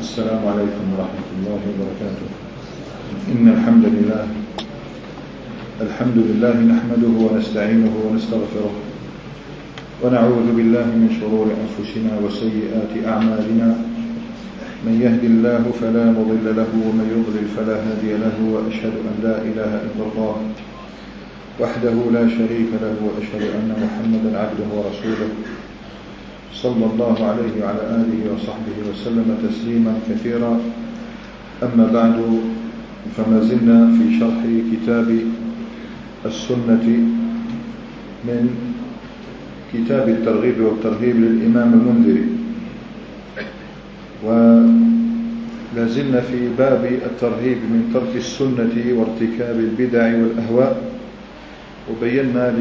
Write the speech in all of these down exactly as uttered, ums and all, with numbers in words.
السلام عليكم ورحمة الله وبركاته. إن الحمد لله الحمد لله نحمده ونستعينه ونستغفره ونعوذ بالله من شرور أنفسنا وسيئات أعمالنا. من يهد الله فلا مضل له ومن يضلل فلا هادي له، وأشهد أن لا إله إلا الله وحده لا شريك له، وأشهد أن محمدا عبده ورسوله صلى الله عليه وعلى آله وصحبه وسلم تسليما كثيرا. أما بعد، فما زلنا في شرح كتاب السنة من كتاب الترغيب والترهيب للإمام المنذري، ولا زلنا في باب الترهيب من ترك السنة وارتكاب البدع والأهواء. وبينا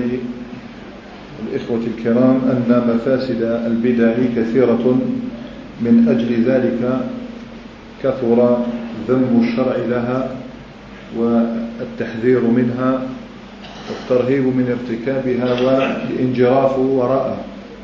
للإخوة الكرام أن مفاسد البدع كثيرة، من أجل ذلك كثر ذم الشرع لها والتحذير منها والترهيب من ارتكابها والانجراف وراءها.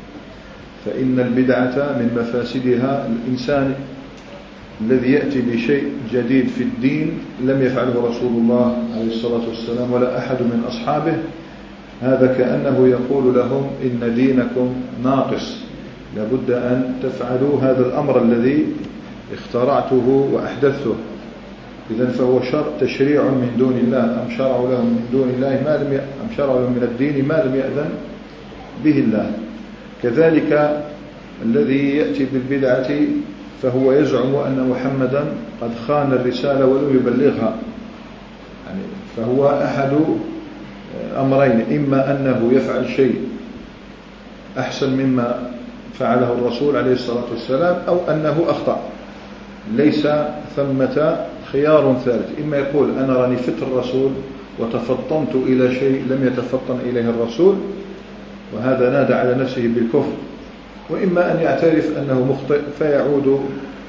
فإن البدعة من مفاسدها الإنسان الذي يأتي بشيء جديد في الدين لم يفعله رسول الله عليه الصلاة والسلام ولا أحد من أصحابه، هذا كأنه يقول لهم إن دينكم ناقص، لابد أن تفعلوا هذا الأمر الذي اخترعته وأحدثته. إذن فهو شرع تشريع من دون الله، أم شرعوا لهم من دون الله ما لم ي... أم شرعوا لهم من الدين ما لم يأذن به الله. كذلك الذي يأتي بالبدعة فهو يزعم أن محمدا قد خان الرسالة ولم يبلغها، يعني فهو أحد أمرين: إما أنه يفعل شيء أحسن مما فعله الرسول عليه الصلاة والسلام، أو أنه أخطأ. ليس ثمة خيار ثالث: إما يقول أنا راني فت الرسول وتفطنت إلى شيء لم يتفطن إليه الرسول، وهذا نادى على نفسه بالكفر، وإما أن يعترف أنه مخطئ فيعود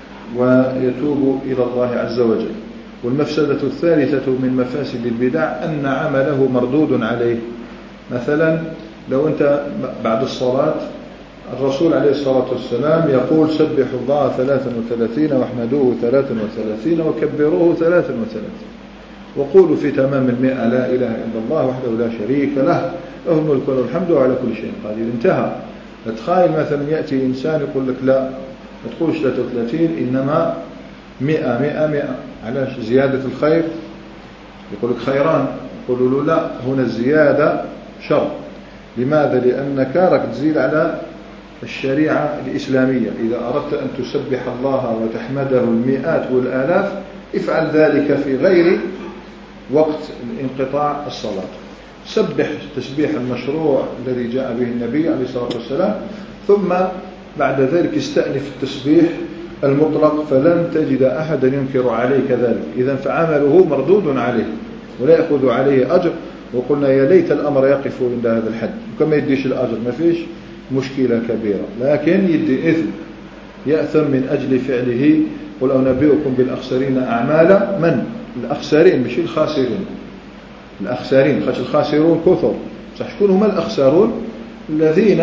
ويتوب إلى الله عز وجل. والمفسدة الثالثة من مفاسد البدع أن عمله مردود عليه. مثلا لو أنت بعد الصلاة الرسول عليه الصلاة والسلام يقول سبحوا الله ثلاثا وثلاثين واحمدوه ثلاثا وثلاثين وكبروه ثلاثا وثلاثين وقولوا في تمام المئة لا إله إلا الله وحده لا شريك له له الملك وله الحمد وعلى كل شيء قدير. انتهى. تخيل مثلا يأتي إنسان يقول لك لا ما تقولش ثلاثة وثلاثين إنما مئة مئة مئة، علاش؟ زيادة الخير. يقول لك خيران، يقولوا له لا، هنا الزيادة شر. لماذا؟ لأنك راك تزيد على الشريعة الإسلامية. إذا أردت أن تسبح الله وتحمده المئات والآلاف افعل ذلك في غير وقت انقطاع الصلاة. سبح تسبيح المشروع الذي جاء به النبي عليه الصلاة والسلام، ثم بعد ذلك استأنف التسبيح المطلق، فلن تجد أحدا ينكر عليك ذلك. إذن فعمله مردود عليه ولا يأخذ عليه أجر. وقلنا يا ليت الأمر يقف عند هذا الحد، وكما يديش الأجر ما فيش مشكلة كبيرة، لكن يدي إثم، يأثم من أجل فعله. قل أنبئكم بالأخسرين أعمالا. من الأخسرين؟ مش الخاسرين، الأخسرين. خاش الخاسرون كثر، صح. شكون هما الأخسرون؟ الذين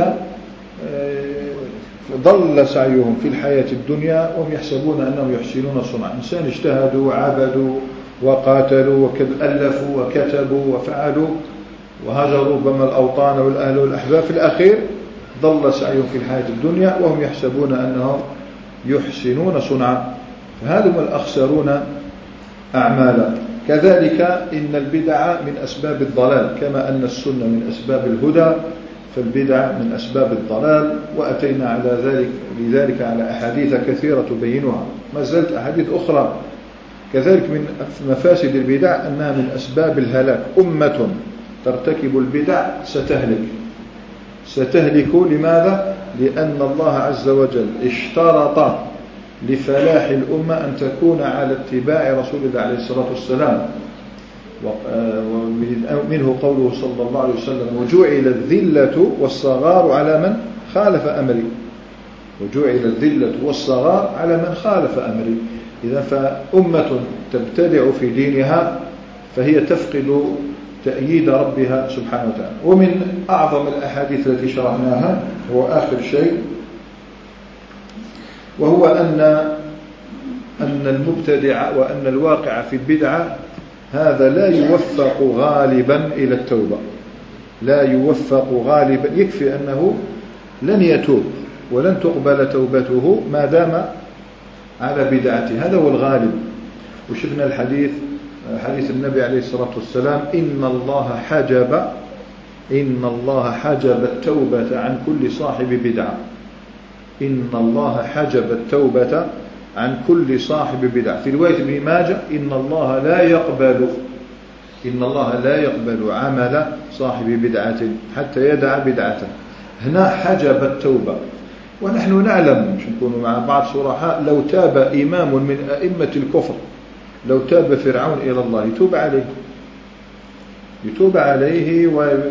ضل سعيهم في الحياة الدنيا وهم يحسبون أنهم يحسنون صنعا. إنسان اجتهدوا وعبدوا وقاتلوا وألفوا وكتبوا وفعلوا وهجروا ربما الأوطان والأهل والأحباب، في الأخير ضل سعيهم في الحياة الدنيا وهم يحسبون أنهم يحسنون صنعا. فهذا هم الأخسرون أعمالا. كذلك إن البدع من أسباب الضلال، كما أن السنة من أسباب الهدى، فالبدع من أسباب الضلال. وأتينا على ذلك لذلك على أحاديث كثيرة تبينها، ما زالت أحاديث أخرى. كذلك من مفاسد البدع أنها من أسباب الهلاك. أمة ترتكب البدع ستهلك ستهلك لماذا؟ لأن الله عز وجل اشترط لفلاح الأمة أن تكون على اتباع رسول الله عليه الصلاة والسلام. ومنه قوله صلى الله عليه وسلم: وجعل الذلة والصغار على من خالف أمري. وجعل الذلة والصغار على من خالف أمري. إذا فأمة تبتدع في دينها فهي تفقد تأييد ربها سبحانه وتعالى. ومن أعظم الأحاديث التي شرحناها هو آخر شيء، وهو أن أن المبتدع وأن الواقع في البدعة هذا لا يوفق غالبا إلى التوبة، لا يوفق غالبا، يكفي أنه لن يتوب ولن تقبل توبته ما دام على بدعته، هذا هو الغالب. وشفنا الحديث حديث النبي عليه الصلاة والسلام: إن الله حجب إن الله حجب التوبة عن كل صاحب بدعة إن الله حجب التوبة عن كل صاحب بدعة. في رواية ابن ماجه: إن الله لا يقبل إن الله لا يقبل عمل صاحب بدعة حتى يدع بدعته. هنا حجب التوبة، ونحن نعلم، مش نكون مع بعض صراحة، لو تاب إمام من أئمة الكفر، لو تاب فرعون إلى الله يتوب عليه يتوب عليه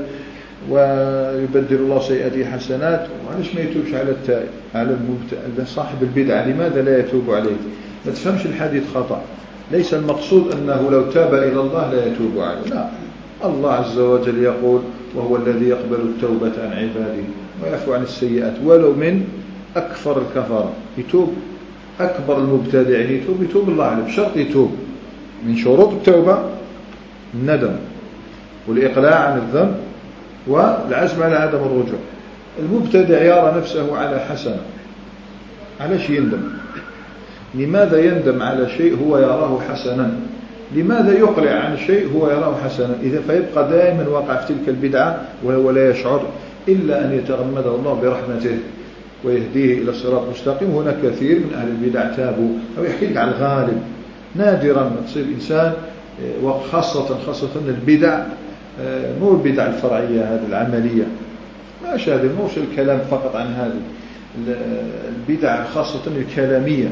ويبدل الله سيئاته حسنات. وعلاش ما يتوبش على التائب، على المبتدع صاحب البدعة؟ لماذا لا يتوب عليه؟ ما تفهمش الحديث خطأ. ليس المقصود أنه لو تاب إلى الله لا يتوب عليه، لا. الله عز وجل يقول: وهو الذي يقبل التوبة عن عباده ويعفو عن السيئات ولو من أكفر الكفر. يتوب أكبر المبتدعين، يتوب يتوب الله عليه بشرط يتوب. من شروط التوبة الندم والإقلاع عن الذنب والعزم على عدم الرجوع. المبتدع يرى نفسه على حسنة، علاش يندم؟ لماذا يندم على شيء هو يراه حسنا؟ لماذا يقلع عن شيء هو يراه حسنا؟ إذا فيبقى دائما واقع في تلك البدعة وهو لا يشعر إلا أن يتغمده الله برحمته ويهديه إلى الصراط المستقيم. هنا كثير من أهل البدع تابوا. أو يحكي لك على الغالب، نادرا ما تصيب إنسان، وخاصة خاصة البدع، مو البدع الفرعية هذه العملية، ماش هذه، موش الكلام فقط عن هذه البدع، خاصة الكلامية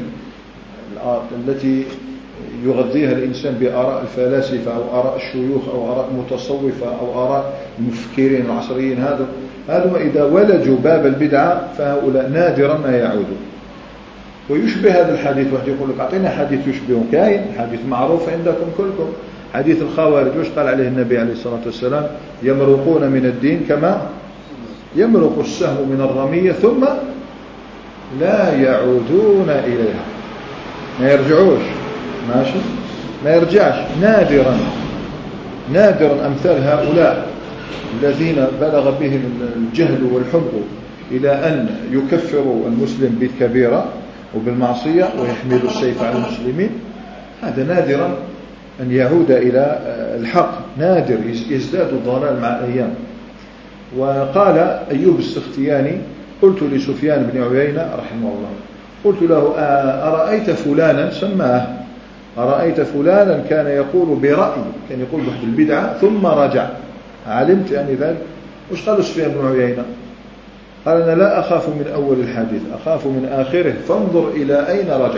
التي يغذيها الإنسان بآراء الفلاسفة أو آراء الشيوخ أو آراء المتصوفة أو آراء المفكرين العصريين. هذا هذا إذا ولجوا باب البدعة فهؤلاء نادرا ما يعودوا. ويشبه هذا الحديث، واحد يقول لك: أعطينا حديث يشبهه. كاين حديث معروف عندكم كلكم، حديث الخوارج. وش قال عليه النبي عليه الصلاة والسلام؟ يمرقون من الدين كما يمرق السهم من الرمية ثم لا يعودون إليها. ما يرجعوش، ماشي، ما يرجعش. نادرا نادرا أمثال هؤلاء الذين بلغ بهم الجهل والحمق إلى أن يكفروا المسلم بالكبيرة وبالمعصية ويحملوا السيف على المسلمين. هذا نادرا أن يعود إلى الحق، نادر، يزداد الضلال مع الأيام. وقال أيوب السختياني: قلت لسفيان بن عيينة رحمه الله، قلت له: أرأيت فلانا، سماه، أرأيت فلانا كان يقول برأي، كان يقول بحد البدعة ثم رجع، علمت يعني ذلك؟ وش قال سفيان بن عيينة؟ قال: أنا لا أخاف من أول الحديث، أخاف من آخره، فانظر إلى أين رجع.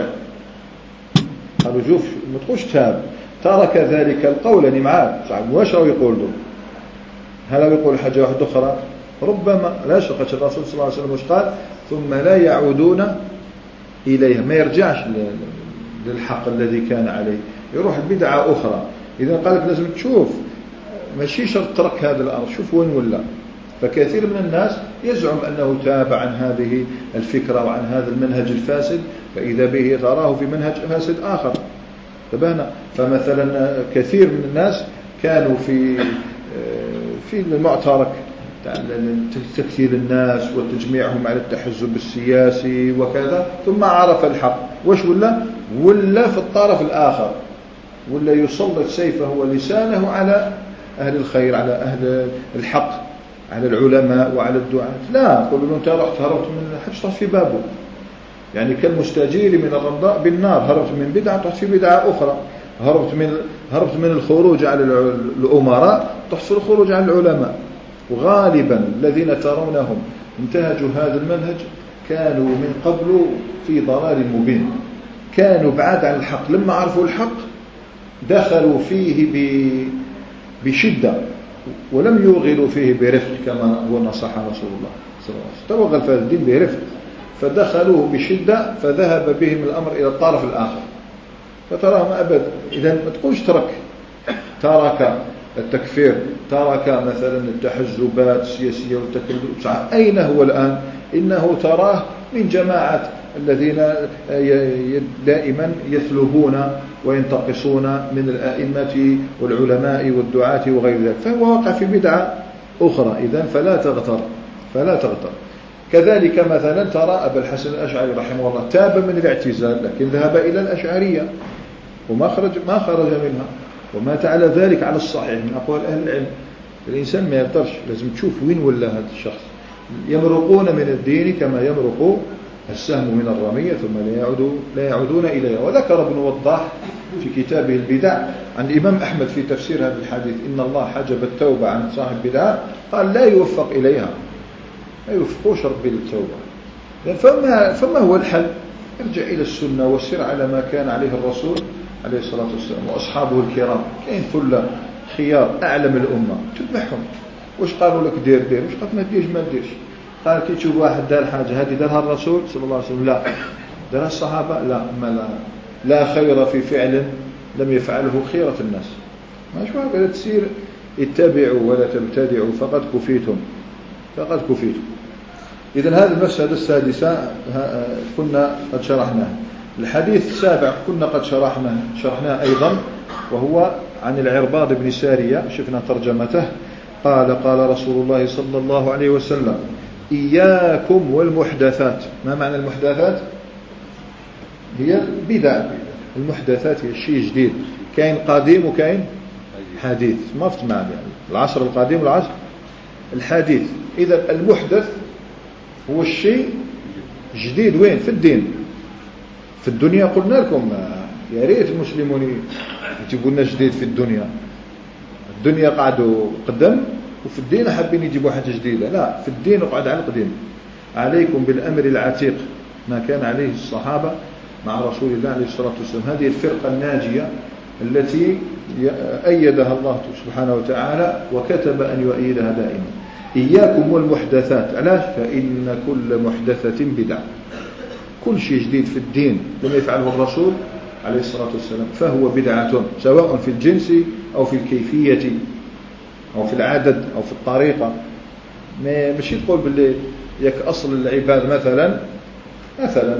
قالوا: شوف، ما تقولش تاب، ترك ذلك القول. يعني معاه صعب، واش هو يقول له؟ هل يقول حاجة واحدة أخرى؟ ربما لا شك. الرسول صلى الله عليه وسلم وش قال؟ ثم لا يعودون إليها، ما يرجعش للحق الذي كان عليه، يروح البدعة أخرى. إذا قالك لازم تشوف، ماشي شرط ترك هذا الأمر، شوف وين ولا. فكثير من الناس يزعم أنه تاب عن هذه الفكرة وعن هذا المنهج الفاسد، فإذا به تراه في منهج فاسد آخر. تبانا. فمثلا كثير من الناس كانوا في في المعترك تكثير الناس وتجميعهم على التحزب السياسي وكذا، ثم عرف الحق، وش ولا ولا في الطرف الآخر، ولا يسلط سيفه ولسانه على أهل الخير، على أهل الحق، على العلماء وعلى الدعاة. لا، قل له: أنت رحت هربت من حج، طحت في بابه. يعني كالمستجير من الرمضاء بالنار، هربت من بدعة طحت في بدعة أخرى، هربت من هربت من الخروج على الأمراء طحت في الخروج على العلماء. وغالبا الذين ترونهم انتهجوا هذا المنهج كانوا من قبل في ضلال مبين، كانوا بعاد عن الحق، لما عرفوا الحق دخلوا فيه بشدة ولم يوغلوا فيه برفق كما هو نصح رسول الله صلى الله عليه وسلم. توغل في الدين برفق، فدخلوه بشدة فذهب بهم الأمر إلى الطرف الآخر، فتراهم أبدا. إذا ما تقولش ترك ترك التكفير، ترك مثلا التحزبات السياسية والتكلم. أين هو الآن؟ إنه تراه من جماعة الذين دائما يثلبون وينتقصون من الآئمة والعلماء والدعاة وغير ذلك، فهو واقع في بدعة أخرى. إذن فلا تغتر فلا تغتر. كذلك مثلا ترى أبا الحسن الأشعري رحمه الله تاب من الاعتزال، لكن ذهب إلى الأشعرية وما خرج ما خرج منها، ومات على ذلك على الصحيح من أقوال أهل العلم. الإنسان ما يقدرش، لازم تشوف وين ولا هذا الشخص. يمرقون من الدين كما يمرق السهم من الرمية ثم لا يعودون لا يعودون إليها. وذكر ابن وضاح في كتابه البدع عن الإمام أحمد في تفسير هذا الحديث إن الله حجب التوبة عن صاحب بدعة، قال لا يوفق إليها، ما يوفقوش ربي للتوبة. فما, فما هو الحل؟ ارجع إلى السنة وسر على ما كان عليه الرسول عليه الصلاة والسلام وأصحابه الكرام. كاين ثلة خيار أعلم الأمة تتبعهم. وش قالوا لك دير دير، وش قالت ما ديرش ما ديرش. قال كي تشوف واحد دار حاجة هذه دارها الرسول صلى الله عليه وسلم لا، دارها الصحابة لا، ما لا, لا خير في فعل لم يفعله خيرة الناس. ما شو هذا تسير اتبعوا ولا تبتدعوا فقد كفيتم فقد كفيتم. إذن هذه المسألة السادسة كنا قد شرحناها. الحديث السابع كنا قد شرحناه شرحناه أيضا، وهو عن العرباض بن سارية، شفنا ترجمته. قال قال رسول الله صلى الله عليه وسلم إياكم والمحدثات. ما معنى المحدثات؟ هي البدع. المحدثات هي الشيء جديد، كاين قديم وكاين حديث، ما فهمت معنى يعني العصر القديم والعصر الحديث. إذا المحدث هو الشيء جديد. وين؟ في الدين. في الدنيا قلنا لكم يا ريت المسلمون يجيبوا لنا جديد في الدنيا. الدنيا قعدوا قدم، وفي الدين حابين يجيبوا حاجة جديدة. لا، في الدين وقعد على القديم. عليكم بالأمر العتيق ما كان عليه الصحابة مع رسول الله عليه الصلاة والسلام. هذه الفرقة الناجية التي أيدها الله سبحانه وتعالى وكتب أن يؤيدها دائما. إياكم والمحدثات. علاش؟ فإن كل محدثة بدعة. كل شيء جديد في الدين لم يفعله الرسول عليه الصلاة والسلام فهو بدعة، سواء في الجنس أو في الكيفية أو في العدد أو في الطريقة. مش تقول باللي يك أصل العباد مثلا مثلا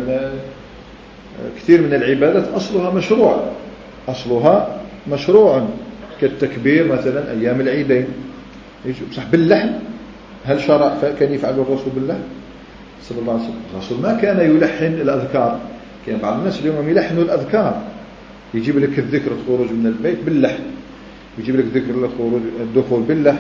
كثير من العبادات أصلها مشروع أصلها مشروع كالتكبير مثلا أيام العيدين. صح باللحن، هل شرع كان يفعل الرسول باللحن صلى الله عليه وسلم؟ الرسول ما كان يلحن الأذكار. كان بعض الناس اليوم يلحنوا الأذكار، يجيب لك الذكر الخروج من البيت باللحن، يجيب لك ذكر الخروج الدخول باللحن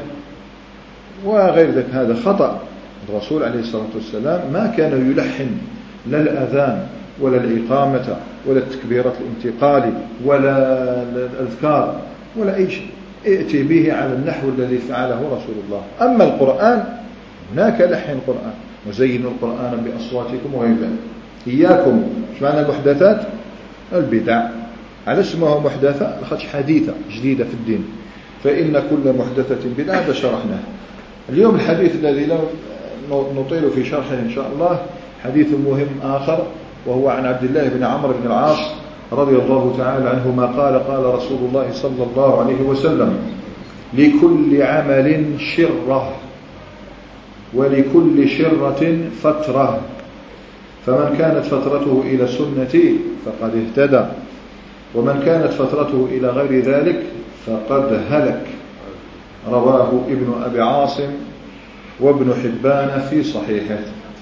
وغير ذلك. هذا خطأ. الرسول عليه الصلاة والسلام ما كان يلحن لا الأذان ولا الإقامة ولا التكبيرات الانتقال ولا الأذكار ولا أي شيء. ائتي به على النحو الذي فعله رسول الله. أما القرآن هناك لحن القرآن وزينوا القرآن بأصواتكم وغير ذلك. إياكم. ايش معنى المحدثات؟ البدع. على اسمها محدثة لخدش حديثة جديدة في الدين. فإن كل محدثة بدعة. هذا شرحناه. اليوم الحديث الذي لا نطيل في شرحه إن شاء الله حديث مهم آخر، وهو عن عبد الله بن عمرو بن العاص رضي الله تعالى عنهما قال قال رسول الله صلى الله عليه وسلم لكل عمل شرة ولكل شرة فترة، فمن كانت فترته إلى سنتي فقد اهتدى، ومن كانت فترته إلى غير ذلك فقد هلك. رواه ابن أبي عاصم وابن حبان في صحيحه.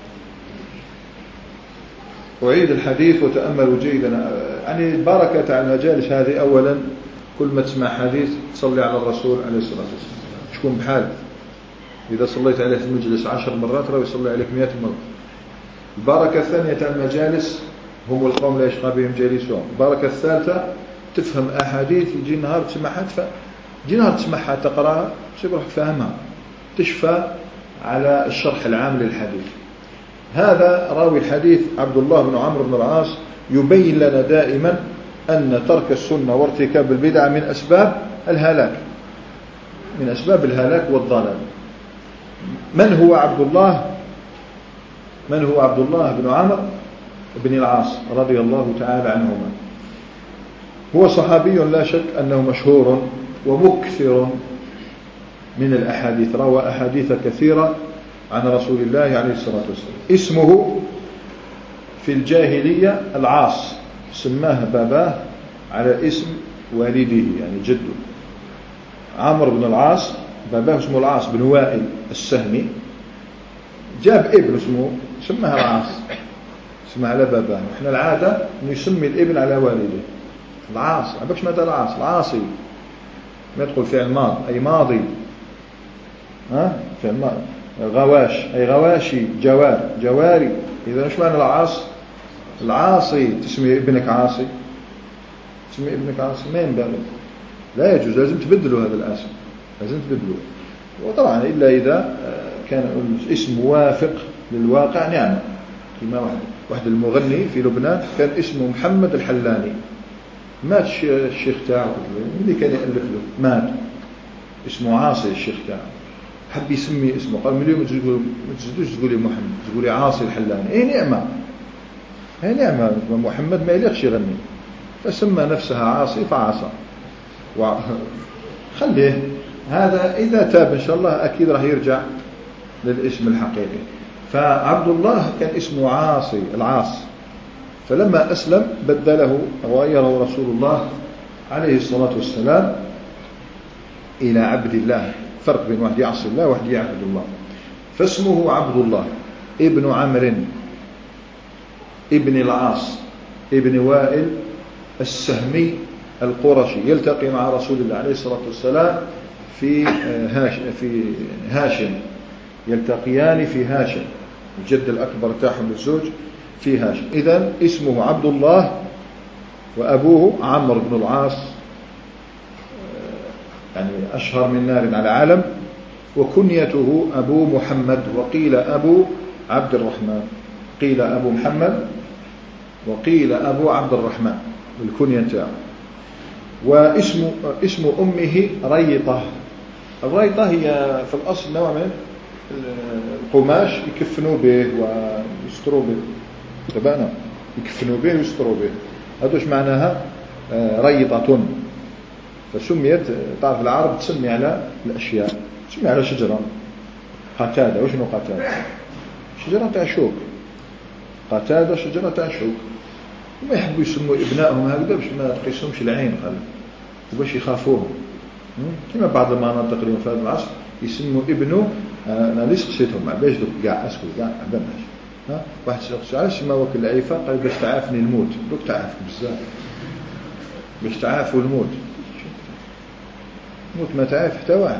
أعيد الحديث وتأملوا جيدا. يعني البركة على المجالس هذه. أولا كل ما تسمع حديث تصلي على الرسول عليه الصلاة والسلام. شكون بحال إذا صليت عليه في المجلس عشر مرات راه يصلي عليك مئة مرة. البركة الثانية على المجالس هم القوم لا يشقى بهم جالسهم. البركة الثالثة تفهم أحاديث. يجي نهار تسمعها يجي نهار تسمعها تقرأها تروح فاهمها تشفى على الشرح العام للحديث. هذا راوي الحديث عبد الله بن عمرو بن العاص يبين لنا دائما أن ترك السنة وارتكاب البدع من أسباب الهلاك من أسباب الهلاك والضلال. من هو عبد الله من هو عبد الله بن عمرو بن العاص رضي الله تعالى عنهما؟ هو صحابي لا شك أنه مشهور ومكثر من الأحاديث، روى أحاديث كثيرة عن رسول الله عليه الصلاة والسلام. اسمه في الجاهلية العاص، سماه باباه على اسم والده يعني جده. عمرو بن العاص باباه اسمه العاص بن وائل السهمي، جاب ابن اسمه سماه العاص، سماه على باباه. احنا العادة أن يسمي الابن على والده. العاص عبكش ماذا العاص؟ العاصي ما يدخل فعل ماض أي ماضي، ها فعل ماض. غواش أي غواشي، جوار جواري. إذا مش معنى العاص؟ العاصي. تسمي ابنك عاصي، تسمي ابنك عاصي ما ينبغي، لا يجوز، لازم تبدلوا هذا الاسم، لازم تبدلوا. وطبعا إلا إذا كان الاسم موافق للواقع نعم. كما واحد واحد المغني في لبنان كان اسمه محمد الحلاني، مات الشيخ تاعه اللي كان يألف له مات، اسمه عاصي الشيخ تاعه، حب يسمي اسمه، قال من اليوم ما تزيدوش تقولي محمد، تقولي عاصي الحلاني. اي نعمة، هي نعمة، محمد ما يليقش يغني، فسمى نفسها عاصي فعاصى. خليه هذا إذا تاب إن شاء الله أكيد راح يرجع للاسم الحقيقي. فعبد الله كان اسمه عاصي العاص، فلما أسلم بدله غيره رسول الله عليه الصلاة والسلام إلى عبد الله. فرق بين واحد يعصي الله وواحد يعبد الله. فاسمه عبد الله ابن عمرو ابن العاص ابن وائل السهمي القرشي، يلتقي مع رسول الله عليه الصلاة والسلام في هاشم في هاشم يلتقيان في هاشم، الجد الأكبر تاعهم للزوج في هاشم. إذن اسمه عبد الله وأبوه عمرو بن العاص، يعني أشهر من نار على علم. وكنيته أبو محمد، وقيل أبو عبد الرحمن، قيل أبو محمد وقيل أبو عبد الرحمن الكنية تاعه. واسم اسم أمه ريطة. الريطة هي في الأصل نوع من القماش يكفنوا به ويستروا به، تبعنا يكفنوا به ويستروا به، هذا ايش معناها ريطة. فسميت، تعرف العرب تسمي على الأشياء، تسمي على شجرة قتادة. وشنو قتادة؟ شجرة تاع شوك، قتادة شجرة تاع شوك. وما يحبوا يسموا ابنائهم هكذا باش ما تقيسهمش العين قال، وباش يخافوهم. كما بعض المناطق اليوم في هذا العصر يسموا ابنه، انا ليش قصيتهم باش دوك كاع اسكت كاع عندناش. ها واحد شخص علاش ما وكل العيفه قال باش تعافني الموت، دوك تعافك بزاف باش تعافوا الموت، موت ما تعاف حتى واحد.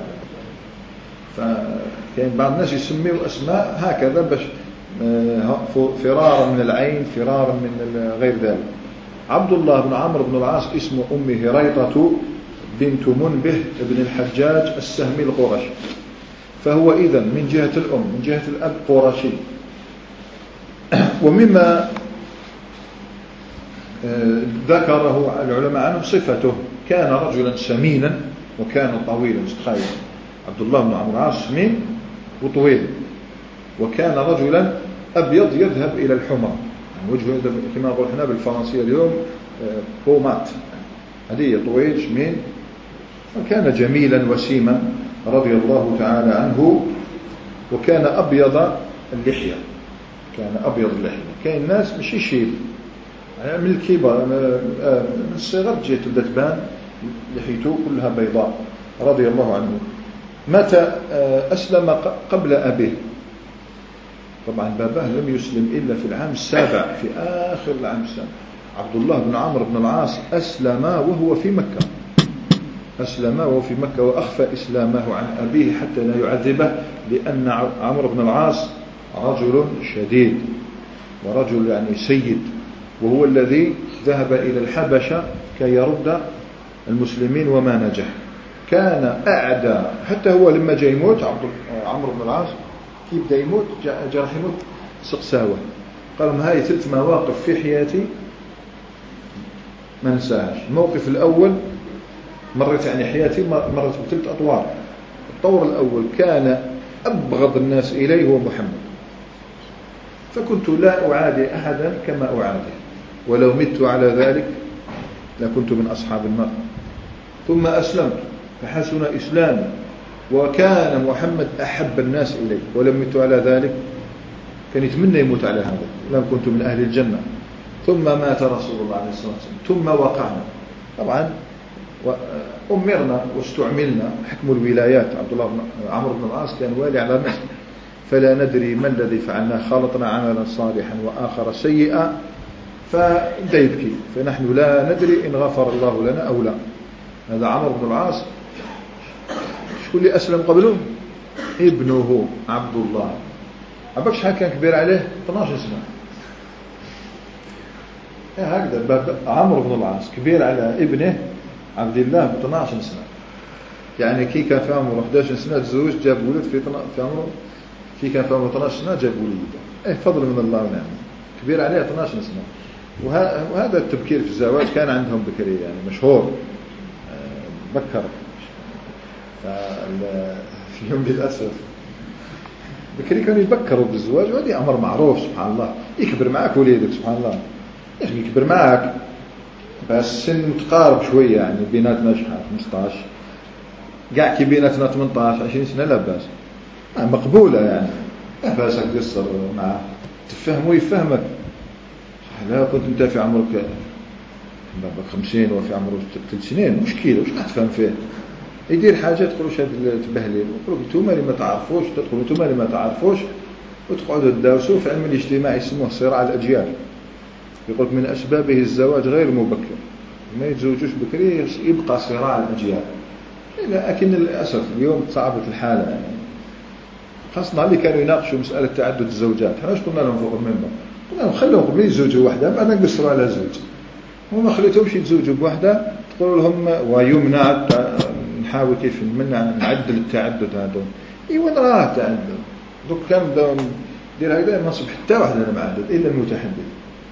فكاين بعض الناس يسميوا اسماء هكذا باش فرارا من العين، فرارا من غير ذلك. عبد الله بن عمرو بن العاص اسم أمه ريطة بنت منبه بن الحجاج السهمي القرشي. فهو إذن من جهة الأم من جهة الأب قرشي. ومما ذكره العلماء عنه صفته، كان رجلا سمينا وكان طويلا. تخيل عبد الله بن عمرو العاص سمين وطويل، وكان رجلا أبيض يذهب إلى الحمر، يعني وجهه كما نقول احنا بالفرنسية اليوم بومات، هذه طويل شمين. وكان جميلا وسيما رضي الله تعالى عنه. وكان أبيض اللحية، كان أبيض اللحية. كاين الناس مش يشيب يعني من الكبر، من الصغر تجي تبدا تبان لحيته كلها بيضاء رضي الله عنه. متى أسلم قبل أبيه، طبعا باباه لم يسلم إلا في العام السابع، في آخر العام السابع. عبد الله بن عمرو بن العاص أسلم وهو في مكة، أسلم وهو في مكة وأخفى إسلامه عن أبيه حتى لا يعذبه، لأن عمرو بن العاص رجل شديد ورجل يعني سيد، وهو الذي ذهب إلى الحبشة كي يرد المسلمين وما نجح. كان أعدى، حتى هو لما جاء يموت عمرو بن العاص كي بدأ يموت جاء راح يموت سقساوة، قال لهم هاي ثلاث مواقف في حياتي ما ننساهاش. الموقف الأول مرت يعني حياتي مرت بثلاث أطوار. الطور الأول كان أبغض الناس إليه هو محمد، فكنت لا أعادي أحدا كما أعادي، ولو مت على ذلك لكنت من أصحاب النار. ثم أسلمت فحسن إسلامي، وكان محمد أحب الناس إليه، ولم مت على ذلك كان يتمنى يموت على هذا، لم كنت من أهل الجنة. ثم مات رسول الله عليه الصلاة والسلام، ثم وقعنا. طبعا أمرنا واستعملنا حكم الولايات. عبد الله بن عمرو بن العاص كان والي على مصر، فلا ندري ما الذي فعلناه، خلطنا عملا صالحا وآخر سيئا، فبدأ يبكي. فنحن لا ندري إن غفر الله لنا أو لا. هذا عمرو بن العاص شكون اللي أسلم قبله؟ ابنه عبد الله. عباك شحال كان كبير عليه؟ اثناش سنة. هكذا عمرو بن العاص كبير على ابنه عبد الله ب اثناش سنة. يعني كي كان في عمره احد عشر سنة تزوج جاب ولد في في عمره، كي كان في عمره اثناش سنة جاب ولد. ايه فضل من الله ونعمه. كبير عليه اثناش سنة. وهذا التبكير في الزواج كان عندهم بكري يعني مشهور، بكر. في يوم للأسف بكري كانوا يبكروا بالزواج، وهذا أمر معروف سبحان الله. يكبر معك وليدك سبحان الله، ايش يكبر معك بس سن متقارب شوية، يعني بيناتنا شحال خمسطاش، قاع كي بيناتنا ثمنطاش عشرين سنة لا بأس، مقبولة يعني. لا بأس تقصر معه، تفهمه يفهمك. لا كنت انت في عمرك بابك خمسين وفي عمره ثلاث سنين مشكلة، وش تفهم فيه؟ يدير حاجة تقولوا شاد تبهلين، وقولوا انتم اللي ما تعرفوش، تدخلوا انتم اللي ما تعرفوش وتقعدوا تداوسوا. في علم الاجتماع يسموه صراع الأجيال. يقول من أسبابه الزواج غير مبكر، ما يتزوجوش بكري يبقى صراع الأجيال. لكن للأسف اليوم صعبت الحالة يعني. خاصة اللي كانوا يناقشوا مسألة تعدد الزوجات، احنا ايش قلنا لهم فوق المنبر؟ قلنا لهم خلوهم قبل يتزوجوا واحدة بعدين نقصروا على زوج. وما خليتهمش يتزوجوا بواحدة، تقولوا لهم ويمنع، نحاول كيف نمنع نعدل التعدد هذا. اي وين راه التعدد؟ دوك كان بداو دير هكذا ما نصب حتى واحد انا معدد الا المتحدث.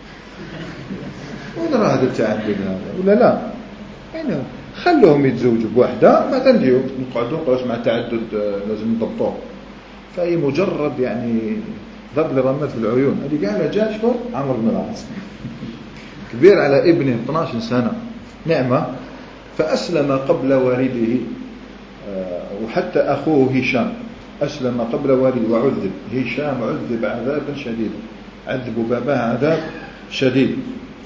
وين راه هذا التعدد هذا ولا لا؟ يعني خلوهم يتزوجوا بواحدة بعدين نجيو نقعدوا نقراش مع التعدد لازم نضبطوه. فهي مجرد يعني ضرب لرمات في العيون. هذه قاعدة جاء شكون؟ عمرو بن العاص كبير على ابنه اثناش سنة نعمة. فأسلم قبل والده، وحتى أخوه هشام أسلم قبل والده وعذب. هشام عذب عذابا شديدا، عذبوا باباه عذاب شديد.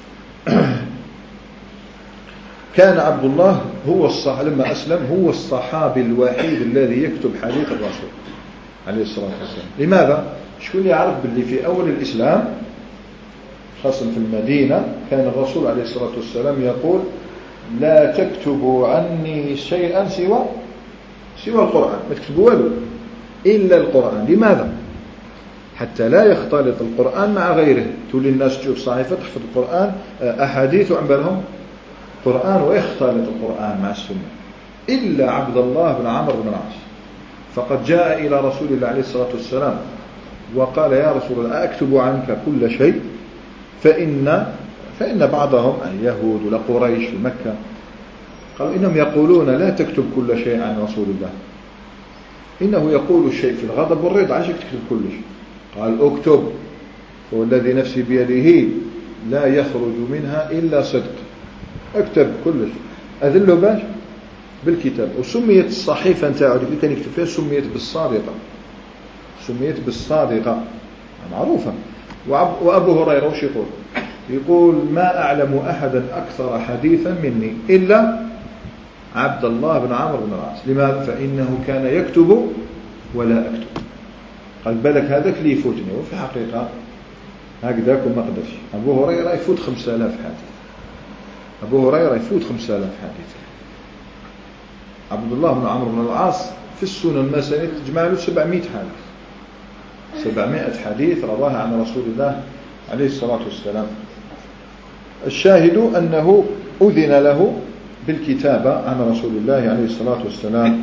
كان عبد الله هو الصح لما أسلم هو الصحابي الوحيد الذي يكتب حديث الرسول عليه الصلاة والسلام. لماذا؟ شكون يعرف باللي في أول الإسلام خاصة في المدينة كان الرسول عليه الصلاة والسلام يقول لا تكتبوا عني شيئا سوى سوى القرآن، ما تكتبوا له إلا القرآن. لماذا؟ حتى لا يختلط القرآن مع غيره. تولي الناس تشوف صحيفة تحفظ القرآن أحاديث وعن بالهم قرآن ويختلط القرآن مع السنة. إلا عبد الله بن عمرو بن العاص فقد جاء إلى رسول الله عليه الصلاة والسلام وقال يا رسول الله أكتب عنك كل شيء؟ فإن فإن بعضهم اليهود ولا قريش في مكة قالوا إنهم يقولون لا تكتب كل شيء عن رسول الله، إنه يقول الشيء في الغضب والرضا، عشان تكتب كل شيء. قال اكتب، والذي نفسي بيده لا يخرج منها إلا صدق. اكتب كل شيء. أذله باش بالكتاب. وسميت الصحيفة نتاعو اللي كان يكتب فيها سميت بالصادقة، سميت بالصادقة معروفة. وأبو هريرة وش يقول؟ يقول ما أعلم أحدا أكثر حديثا مني إلا عبد الله بن عمرو بن العاص. لماذا؟ فإنه كان يكتب ولا أكتب. قال بالك هذاك اللي يفوتني، وفي الحقيقة هكذاك وما قدرش. أبو هريرة يفوت خمسة آلاف حديث. أبو هريرة يفوت خمسة آلاف حديث. عبد الله بن عمرو بن العاص في السنن المسانيد تجمع له سبعمائة حديث، سبعمائة حديث رواها عن رسول الله عليه الصلاة والسلام. الشاهد أنه أذن له بالكتابة عن رسول الله عليه الصلاة والسلام.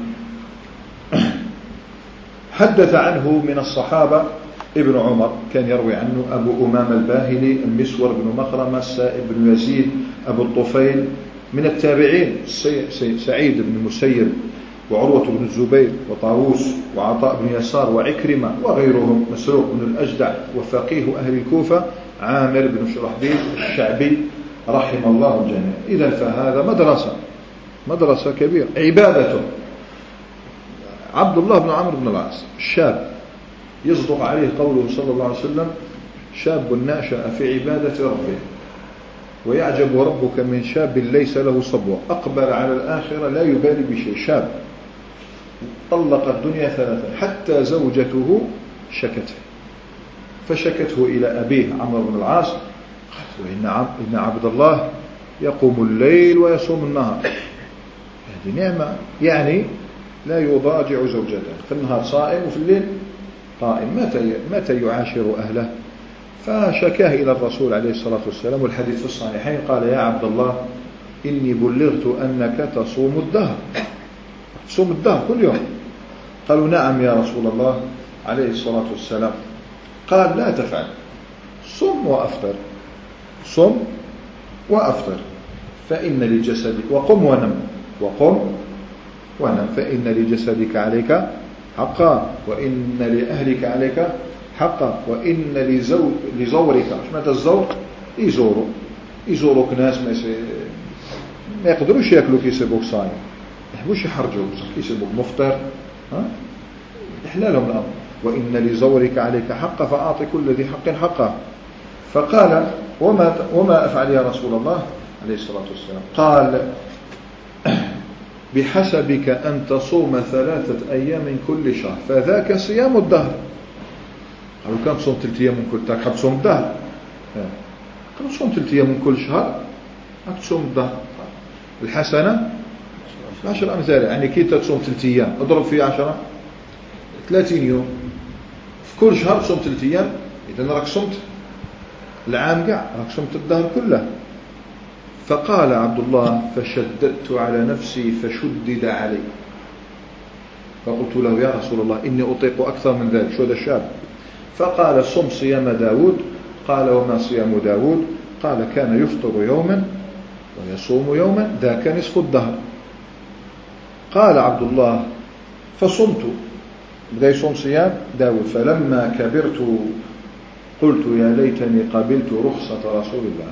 حدث عنه من الصحابة ابن عمر كان يروي عنه أبو أمام الباهلي، المسور بن مخرمة، السائب بن يزيد، أبو الطفيل. من التابعين سعيد بن المسيب وعروة بن الزبير وطاووس وعطاء بن يسار وعكرمة وغيرهم، مسروق بن الأجدع وفقيه أهل الكوفة عامر بن شرحبيل الشعبي رحم الله الجميع. إذن فهذا مدرسة مدرسة كبيرة. عبادته عبد الله بن عمرو بن العاص الشاب يصدق عليه قوله صلى الله عليه وسلم: شاب ناشأ في عبادة ربه ويعجب ربك من شاب ليس له صبوة أقبل على الآخرة لا يبالي بشيء. شاب طلق الدنيا ثلاثا حتى زوجته شكته، فشكته إلى أبيه عمرو بن العاص، قالت: إن عبد الله يقوم الليل ويصوم النهار. هذه نعمة، يعني لا يضاجع زوجته، في النهار صائم وفي الليل قائم، متى متى يعاشر أهله؟ فشكاه إلى الرسول عليه الصلاة والسلام، والحديث في الصحيحين، قال: يا عبد الله إني بلغت أنك تصوم الدهر، تصوم الدهر كل يوم. قالوا: نعم يا رسول الله عليه الصلاة والسلام. قال: لا تفعل، صم وأفطر، صم وأفطر، فإن لجسدك، وقم ونم، وقم ونم، فإن لجسدك عليك حقا، وإن لأهلك عليك حقا، وإن لزو... لزورك، مش معنى الزور؟ يزوروا يزوروك ناس ما, يس... ما يقدروش يأكلوا كيسيبوك صايم، ما يحبوش يحرجوك كيسيبوك مفطر، ها؟ إحلالهم الأمر. وإن لزورك عليك حقا فأعطي كل ذي حق حقه. فقال: وما, وما أفعل يا رسول الله عليه الصلاة والسلام؟ قال: بحسبك أن تصوم ثلاثة أيام من كل شهر فذاك صيام الدهر. قالوا: كم تصوم ثلاثة أيام من كل شهر؟ حب تصوم الدهر. قالوا: تصوم ثلاثة أيام من كل شهر حب تصوم الدهر. الحسنة عشر أمثال، يعني كي تصوم ثلاثة أيام اضرب في عشرة، ثلاثين يوم، في كل شهر تصوم ثلاثة أيام، إذن راك صمت العام كاع، راك صمت الدهر كله. فقال عبد الله: فشددت على نفسي فشدد علي، فقلت له: يا رسول الله إني أطيق أكثر من ذلك. شو هذا الشاب؟ فقال: صم صيام داود. قال: وما صيام داود؟ قال: كان يفطر يوما ويصوم يوما، ذاك نصف الدهر. قال عبد الله: فصمت، بدأ يصوم صيام داود. فلما كبرت قلت: يا ليتني قبلت رخصة رسول الله.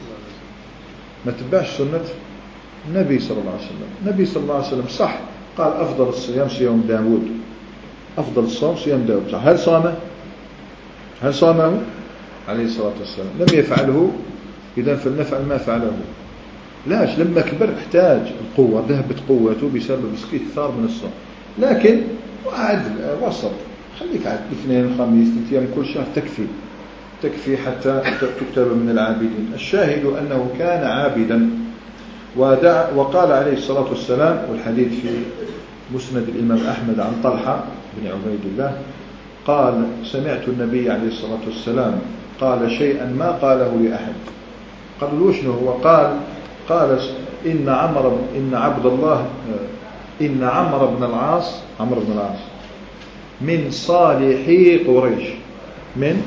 ما تبعش سنة النبي صلى الله عليه وسلم. النبي صلى الله عليه وسلم صح قال: أفضل الصيام صيام داود، أفضل الصوم صيام داود. هل صامه؟ هل صامه عليه الصلاة والسلام؟ لم يفعله، إذا فلنفعل ما فعله. لاش لما كبر احتاج القوة، ذهبت قوته بسبب استكثار من الصوم، لكن عدل وسط، خليك عدل، اثنين خميس ثلاثة أيام كل شهر تكفي تكفي حتى تكتب من العابدين. الشاهد أنه كان عابدا. ودع وقال عليه الصلاة والسلام، والحديث في مسند الإمام أحمد عن طلحة بن عبيد الله قال: سمعت النبي عليه الصلاة والسلام قال شيئا ما قاله لأحد. قالوا: شنو هو؟ قال قال إن عمر إن عبد الله إن عمرو بن العاص عمرو بن العاص من صالحي قريش، من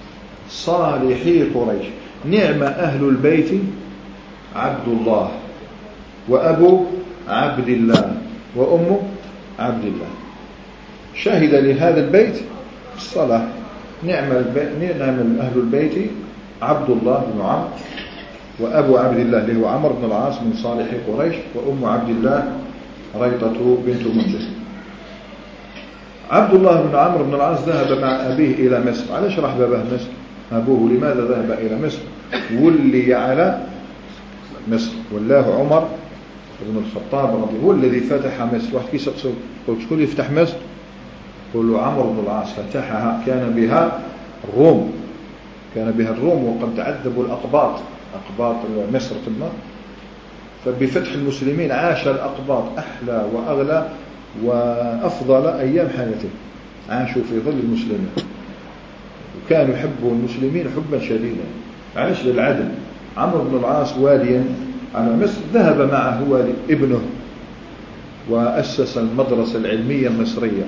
صالحي قريش، نعم أهل البيت عبد الله وأبو عبد الله وأم عبد الله. شهد لهذا البيت الصلاح، نعم, نعم أهل البيت عبد الله بن عمرو وأبو عبد الله اللي هو عمرو بن العاص من صالحي قريش، وأم عبد الله ريطة بنت منجس. عبد الله بن عمرو بن العاص ذهب مع أبيه إلى مصر. علاش راح باباه مصر؟ أبوه لماذا ذهب إلى مصر؟ ولي على مصر، والله عمر بن الخطاب رضي الله عنه هو الذي فتح مصر. واحد كيس يقول: شكون اللي يفتح مصر؟ يقول له: عمرو بن العاص فتحها، كان بها الروم، كان بها الروم وقد تعذبوا الأقباط، أقباط مصر تما. فبفتح المسلمين عاش الأقباط أحلى وأغلى وأفضل أيام حياته، عاشوا في ظل المسلمين، وكانوا يحبوا المسلمين حبا شديدا. عاش للعدل. عمرو بن العاص واليا على مصر، ذهب معه والي ابنه وأسس المدرسة العلمية المصرية.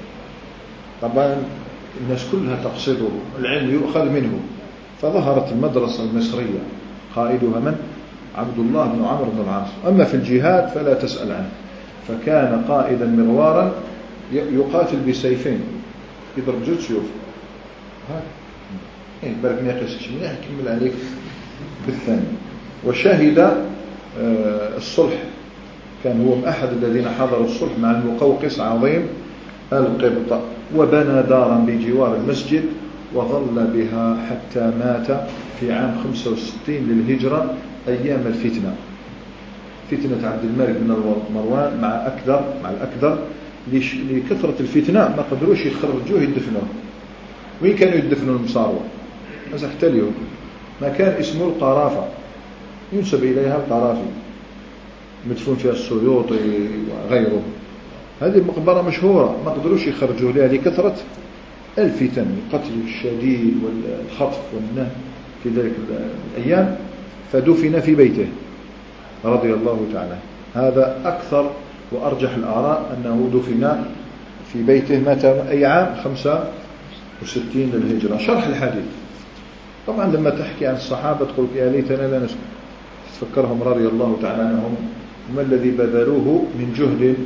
طبعا الناس كلها تقصده، العلم يؤخذ منه، فظهرت المدرسة المصرية قائدها من؟ عبد الله بن عمرو بن العاص. أما في الجهاد فلا تسأل عنه، فكان قائدا مغوارا يقاتل بسيفين، يضرب جوج سيوف. ها إيه برك ما يقيسش منيح، يكمل عليك بالثاني. وشهد الصلح، كان هو من أحد الذين حضروا الصلح مع المقوقس عظيم القبط. وبنى دارا بجوار المسجد وظل بها حتى مات في عام خمسة وستين للهجرة أيام الفتنة، فتنة عبد الملك بن مروان مع أكدر مع الأكدر. لكثرة الفتنة ما قدروش يخرجوه يدفنوه. وين كانوا يدفنوا المصاروة؟ بس حتى اليوم ما كان اسمه القرافة، ينسب إليها القرافي، مدفون فيها السيوطي وغيره. هذه مقبرة مشهورة ما قدروش يخرجوا لها لكثرة الفتن، القتل الشديد والخطف والنهب في ذلك الأيام، فدفن في بيته رضي الله تعالى. هذا أكثر وأرجح الآراء أنه دفن في بيته. مات أي عام؟ خمسة وستين للهجرة. شرح الحديث. طبعا لما تحكي عن الصحابة تقول يا ليتنا لا نسكت، تفكرهم رضي الله تعالى عنهم ما الذي بذلوه من جهد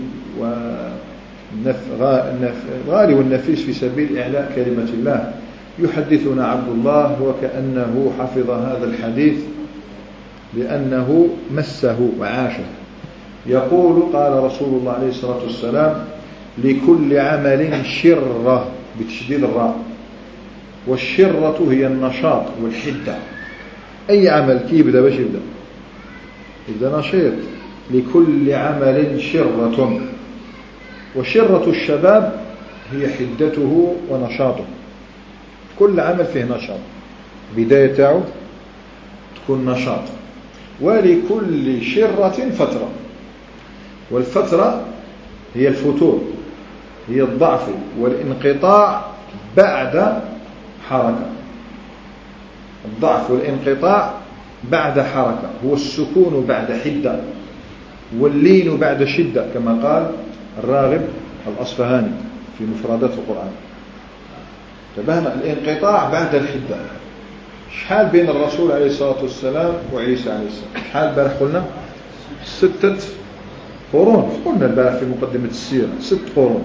والغالي والنفيس في سبيل إعلاء كلمة الله. يحدثنا عبد الله وكأنه حفظ هذا الحديث لأنه مسه وعاشه. يقول قال رسول الله عليه الصلاة والسلام لكل عمل شرة بتشديد الراء، والشرة هي النشاط والحدة. أي عمل كيف يبدأ؟ باش يبدأ يبدأ نشيط. لكل عمل شرة، وشرة الشباب هي حدته ونشاطه. كل عمل فيه نشاط، بداية تاعه تكون نشاط. ولكل شرة فترة، والفترة هي الفتور، هي الضعف والانقطاع بعد حركة. الضعف والانقطاع بعد حركة هو السكون بعد حدة، واللين بعد شدة، كما قال الراغب الأصفهاني في مفردات القرآن. تبهنا الانقطاع بعد الحدة. شحال بين الرسول عليه الصلاة والسلام وعيسى عليه السلام؟ شحال البارح قلنا؟ ستة قرون. قلنا البارح في مقدمة السيرة ست قرون.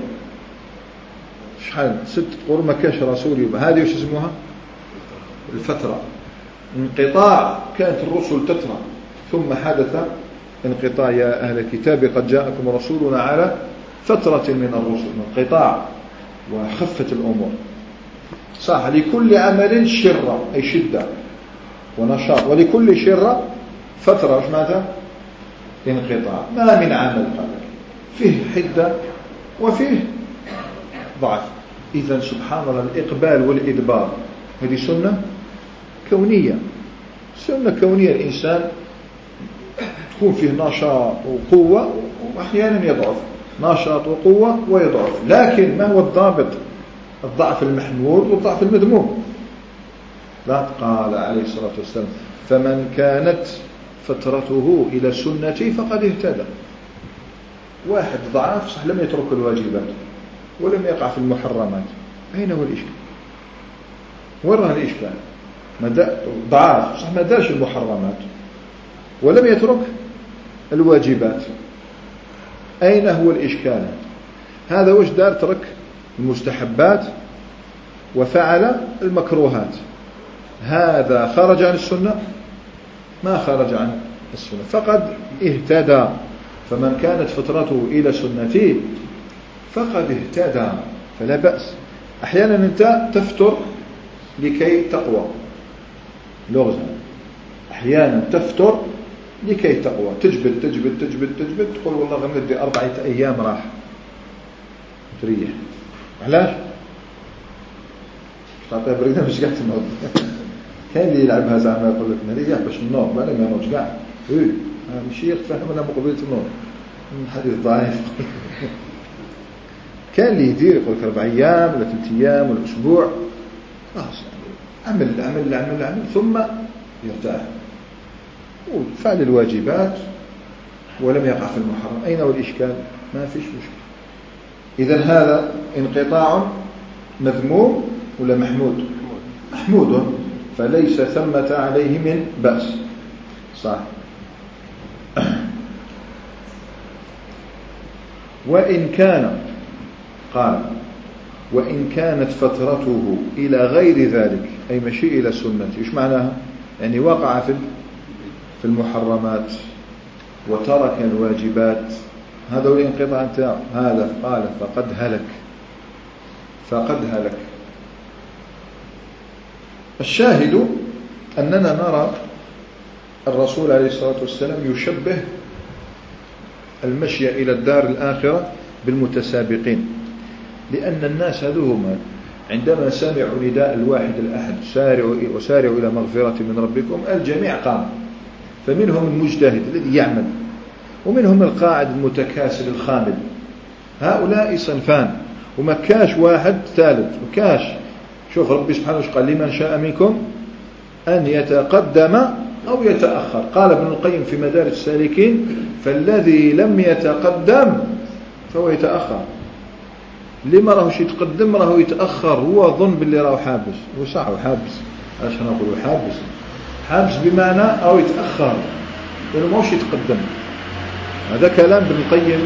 شحال؟ ست قرون ما كانش رسول. يبقى هذه وش اسمها؟ الفترة. انقطاع، كانت الرسل تترى ثم حدث انقطاع. يا أهل الكتاب قد جاءكم رسولنا على فترة من الرسل، انقطاع وخفت الأمور. صح. لكل عمل شرة أي شدة ونشاط، ولكل شرة فترة. وش معناتها؟ انقطاع. ما من عمل قال فيه حدة وفيه ضعف. إذن سبحان الله الإقبال والإدبار هذه سنة كونية، سنة كونية. الإنسان تكون فيه نشاط وقوة وأحيانا يضعف، نشاط وقوة ويضعف. لكن ما هو الضابط؟ الضعف المحمود والضعف المذموم. لا قال عليه الصلاة والسلام فمن كانت فترته إلى سنتي فقد اهتدى. واحد ضعف صح، لم يترك الواجبات ولم يقع في المحرمات، أين هو الإشكال؟ وين الإشكال؟ ضعف صح، ما دارش المحرمات ولم يترك الواجبات، أين هو الإشكال؟ هذا وش دار؟ ترك المستحبات وفعل المكروهات. هذا خرج عن السنة؟ ما خرج عن السنة، فقد اهتدى. فمن كانت فترته إلى سنتي فقد اهتدى، فلا بأس. أحيانا أنت تفتر لكي تقوى، لغز. أحيانا تفتر لكي تقوى، تجبد تجبد تجبد تجبد، تقول والله غندي أربعة أيام راح تريح. علاش؟ تعطيها بريدة مش قاعد تنوض. كان اللي يلعبها زعما يقول لك مريح باش نوض، ما ما نوضش كاع. اي ماشي يفهم انا مقبلة النوض، حديث ضعيف. كان اللي يدير يقول لك أربع أيام ولا ثلاث أيام ولا أسبوع، خلاص عمل عمل عمل عمل ثم يرتاح وفعل الواجبات ولم يقع في المحرم. أين هو الإشكال؟ ما فيش مشكلة. إذن هذا انقطاع مذموم ولا محمود؟ محمود، فليس ثمة عليه من بأس. صح. وإن كان قال وإن كانت فترته إلى غير ذلك، أي مشي إلى سنة. إيش معناها؟ يعني وقع في في المحرمات وترك الواجبات، هذا هو الانقطاع نتاعه. هذا قال فقد هلك. فقد هلك. الشاهد أننا نرى الرسول عليه الصلاة والسلام يشبه المشي إلى الدار الآخرة بالمتسابقين، لأن الناس هذوما عندما سمعوا نداء الواحد الأحد سارعوا وسارعوا إلى مغفرة من ربكم الجميع قام، فمنهم المجتهد الذي يعمل، ومنهم القاعد المتكاسل الخامل. هؤلاء صنفان، وما كاش واحد ثالث وكاش. شوف ربي سبحانه وتعالى قال لمن شاء منكم أن يتقدم أو يتأخر. قال ابن القيم في مدارج السالكين فالذي لم يتقدم فهو يتأخر. لما راهوش يتقدم راهو يتأخر، هو ظن باللي راهو حابس، هو صح حابس. علاش نقولوا حابس؟ حابس بمعنى أو يتأخر، لأنه ماهوش يتقدم. هذا كلام ابن القيم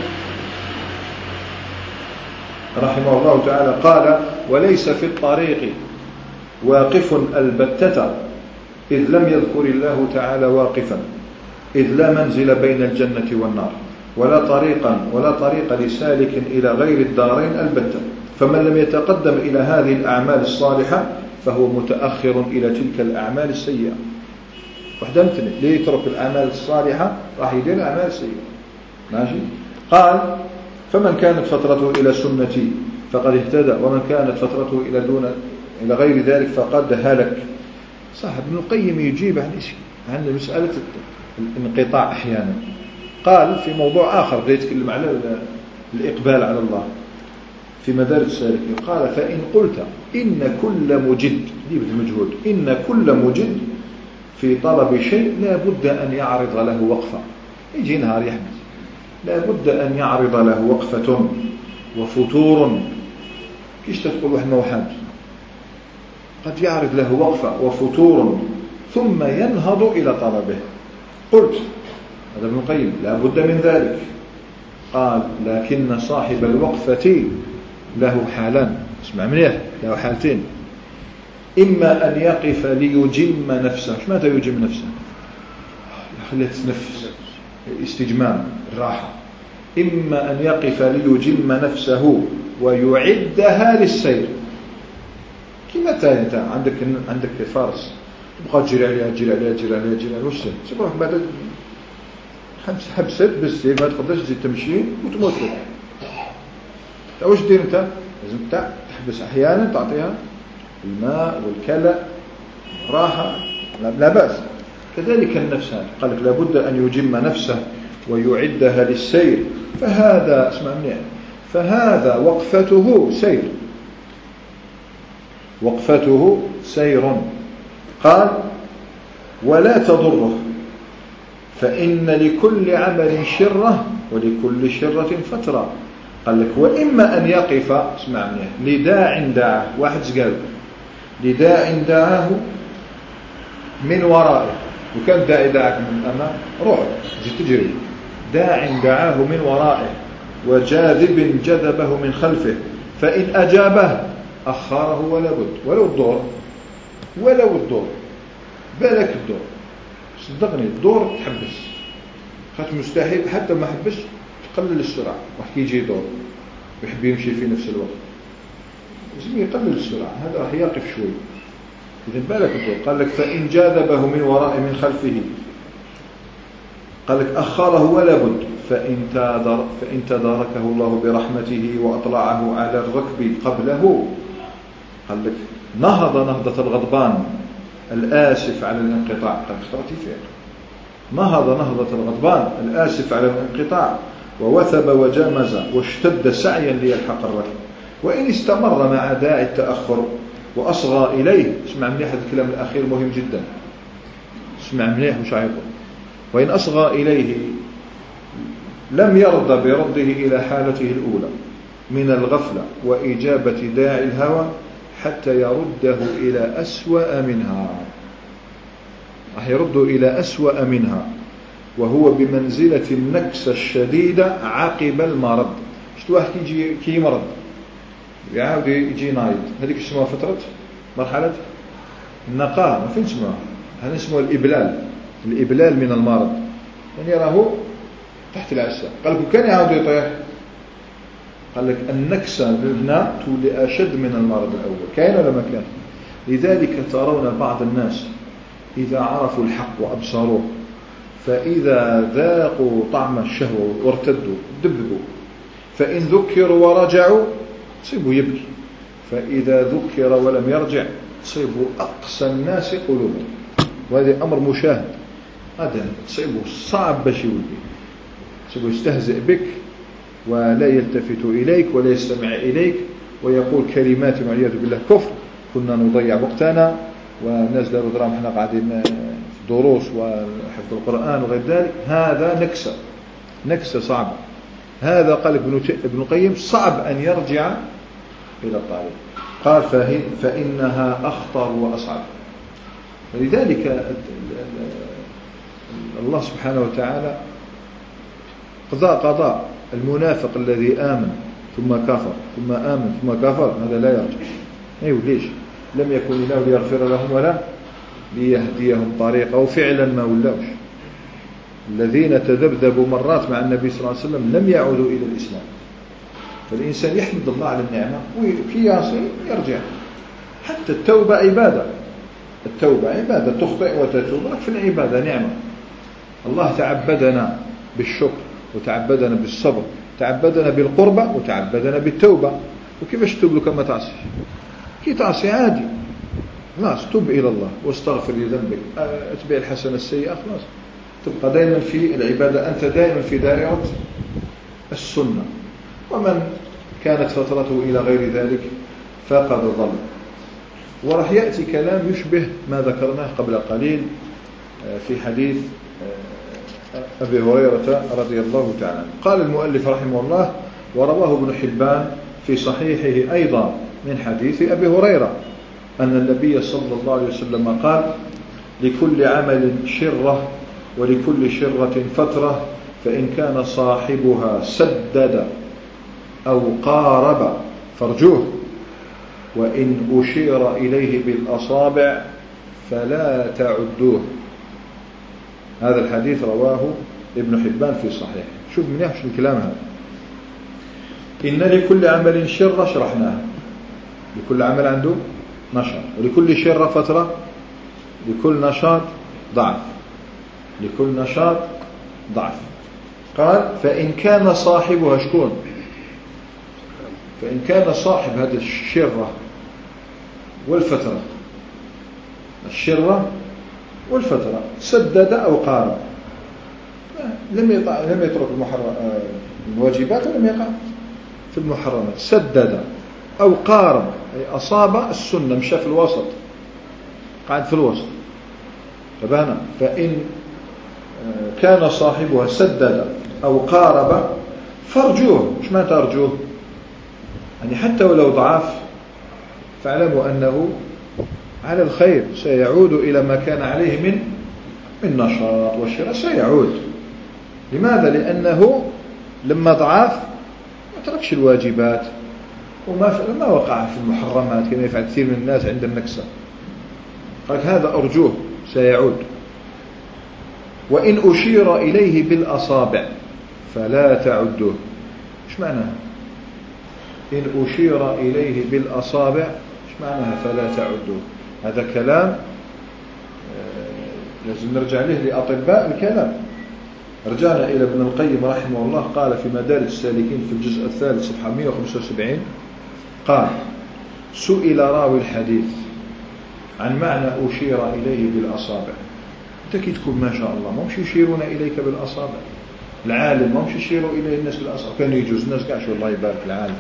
رحمه الله تعالى. قال وليس في الطريق واقف البتة إذ لم يذكر الله تعالى واقفا، إذ لا منزل بين الجنة والنار، ولا طريقا ولا طريق لسالك إلى غير الدارين البتة. فمن لم يتقدم إلى هذه الأعمال الصالحة فهو متأخر إلى تلك الأعمال السيئة. وحده مثل اللي يترك الأعمال الصالحة راح يدير الأعمال السيئة. ماشي؟ قال فمن كانت فترته إلى سنتي فقد اهتدى، ومن كانت فترته إلى دون إلى غير ذلك فقد هلك. صح ابن القيم يجيب عن عن مسألة الانقطاع أحيانا. قال في موضوع آخر غير يتكلم على الإقبال على الله في مدارج السالكين، قال فإن قلت إن كل مجد دي بالمجهود إن كل مجد في طلب شيء لا بد أن يعرض له وقفة. يجي نهار يحبس، لا بد أن يعرض له وقفة وفتور. كيش تقول واحد ما هو حابس؟ قد يعرض له وقفة وفتور ثم ينهض إلى طلبه. قلت هذا ابن القيم لا بد من ذلك. قال لكن صاحب الوقفة له حالان. اسمع منيح، له حالتين. إما أن يقف ليجم نفسه. ايش معنى يجم نفسه؟ يخليها تتنفس، استجمام، الراحة. إما أن يقف ليجم نفسه ويعدها للسير. كما تاني انت عندك عندك فارس تبقى تجري عليها تجري عليها تجري عليها تجري عليها، واش تبغى بعد خمس حبسات بالسيف ما تقدرش تزيد تمشي وتموت لك. واش دير انت؟ لازم انت تحبس احيانا، تعطيها الماء والكلى راحه، لا باس. كذلك النفس هذا قال لك لابد ان يجم نفسه ويعدها للسير. فهذا اسمع مني، فهذا وقفته سير، وقفته سير. قال ولا تضره فإن لكل عمل شرة ولكل شرة فترة. قال لك وإما أن يقف اسمع مني لداع دعاه، واحد قال لداع دعاه من ورائه، وكان داعي دعاك من أمام روح جي تجري، داع دعاه من ورائه وجاذب جذبه من خلفه، فإن أجابه أخره ولا بد، ولو الدور ولو الدور بالك الدور صدقني الدور تحبس، خاطر مستحيل حتى ما حبش تقلل السرعة. واحد يجي دور ويحب يمشي في نفس الوقت لازم يقلل السرعة، هذا راح يقف شوي. إذن بالك الدور. قال لك فإن جاذبه من وراء من خلفه قال لك أخره ولا بد، فإن تدار فإن تداركه الله برحمته وأطلعه على الركب قبله قال لك نهض نهضة الغضبان الآسف على الانقطاع. قد اخترتي فيه نهض نهضة الغضبان الآسف على الانقطاع ووثب وجامز واشتد سعيا ليلحق الركب، وإن استمر مع داعي التأخر وأصغى إليه. اسمع مليح هذا الكلام الأخير مهم جدا، اسمع مليح مش عيطه. وإن أصغى إليه لم يرضى برده إلى حالته الأولى من الغفلة وإجابة داعي الهوى حتى يرده إلى أسوأ منها، راح يرده إلى أسوأ منها، وهو بمنزلة النكسة الشديدة عقب المرض. شتو واحد كيجي كي مرض يعاود يجي نايض، هذيك اسمها فترة مرحلة النقاهة، ما فين اسمها، هذا اسمه الإبلال، الإبلال من المرض، يعني راهو تحت العسى. قال لكم كان يعاود يطيح قال لك النكسة للبناء تولي أشد من المرض الأول، كاين ولا ما كان؟ لذلك ترون بعض الناس إذا عرفوا الحق وأبصروه فإذا ذاقوا طعم الشهوة وارتدوا دبدوا، فإن ذكروا ورجعوا تصيبوا يبكي، فإذا ذكر ولم يرجع تصيبوا أقسى الناس قلوبا، وهذا أمر مشاهد. هذا تصيبوا صعب باش يولي، تصيبوا يستهزئ بك ولا يلتفت إليك ولا يستمع إليك ويقول كلمات والعياذ بالله كفر. كنا نضيع وقتنا ونزل دراهم احنا قاعدين في دروس وحفظ القرآن وغير ذلك. هذا نكسة، نكسة صعبة. هذا قال ابن ابن القيم صعب أن يرجع إلى الطريق. قال فإنها أخطر وأصعب. لذلك الله سبحانه وتعالى قضاء قضاء المنافق الذي آمن ثم كفر ثم آمن ثم كفر هذا لا يرجع. أيوة ليش؟ لم يكن الله ليغفر لهم ولا ليهديهم طريقا، وفعلا ما ولاوش. الذين تذبذبوا مرات مع النبي صلى الله عليه وسلم لم يعودوا إلى الإسلام. فالإنسان يحمد الله على النعمة وكي يعصي يرجع. حتى التوبة عبادة، التوبة عبادة، تخطئ وتتوب في العبادة نعمة. الله تعبدنا بالشكر وتعبدنا بالصبر، تعبدنا بالقربة وتعبدنا بالتوبة. وكيفاش تتوب له كما تعصي؟ كي تعصي عادي خلاص تب إلى الله واستغفر لذنبك، اتبع الحسنة السيئة خلاص، تبقى دائما في العبادة، أنت دائما في دائرة السنة. ومن كانت فترته إلى غير ذلك فقد ضل. وراح يأتي كلام يشبه ما ذكرناه قبل قليل في حديث أبي هريرة رضي الله تعالى. قال المؤلف رحمه الله: ورواه ابن حبان في صحيحه أيضا من حديث أبي هريرة أن النبي صلى الله عليه وسلم قال: لكل عمل شرة ولكل شرة فترة، فإن كان صاحبها سدد أو قارب فارجوه، وإن أشير إليه بالأصابع فلا تعدوه. هذا الحديث رواه ابن حبان في صحيح. شوف منيح شو الكلام هذا. إن لكل عمل شرة شرحناها، لكل عمل عنده نشاط، ولكل شرة فترة، لكل نشاط ضعف، لكل نشاط ضعف. قال: فإن كان صاحبها شكون؟ فإن كان صاحب هذه الشرة والفترة، الشرة والفترة سدد أو قارب، لم لم يترك المحرم الواجبات ولم يقع في المحرمات، سدد أو قارب أي أصاب السنة، مشى في الوسط، قاعد في الوسط. فبهنا فإن كان صاحبها سدد أو قارب فارجوه. مش معنى ترجوه؟ يعني حتى ولو ضعاف فاعلموا أنه على الخير، سيعود إلى ما كان عليه من من نشاط والشراء، سيعود. لماذا؟ لأنه لما ضعاف ما تركش الواجبات وما ما وقع في المحرمات كما يفعل كثير من الناس عند النكسة. قال: هذا أرجوه سيعود. وإن أشير إليه بالأصابع فلا تعدوه. إيش معناها؟ إن أشير إليه بالأصابع إيش معناها فلا تعدوه؟ هذا كلام لازم نرجع له لأطباء الكلام. رجعنا إلى ابن القيم رحمه الله، قال في مدارج السالكين في الجزء الثالث صفحة مئة وخمسة وسبعين، قال: سئل راوي الحديث عن معنى أشير إليه بالأصابع. أنت كي تكون ما شاء الله ما مش يشيرون إليك بالأصابع، العالم ما مش يشيروا إليه الناس بالأصابع، كان يجوز الناس قاعش والله يبارك العالم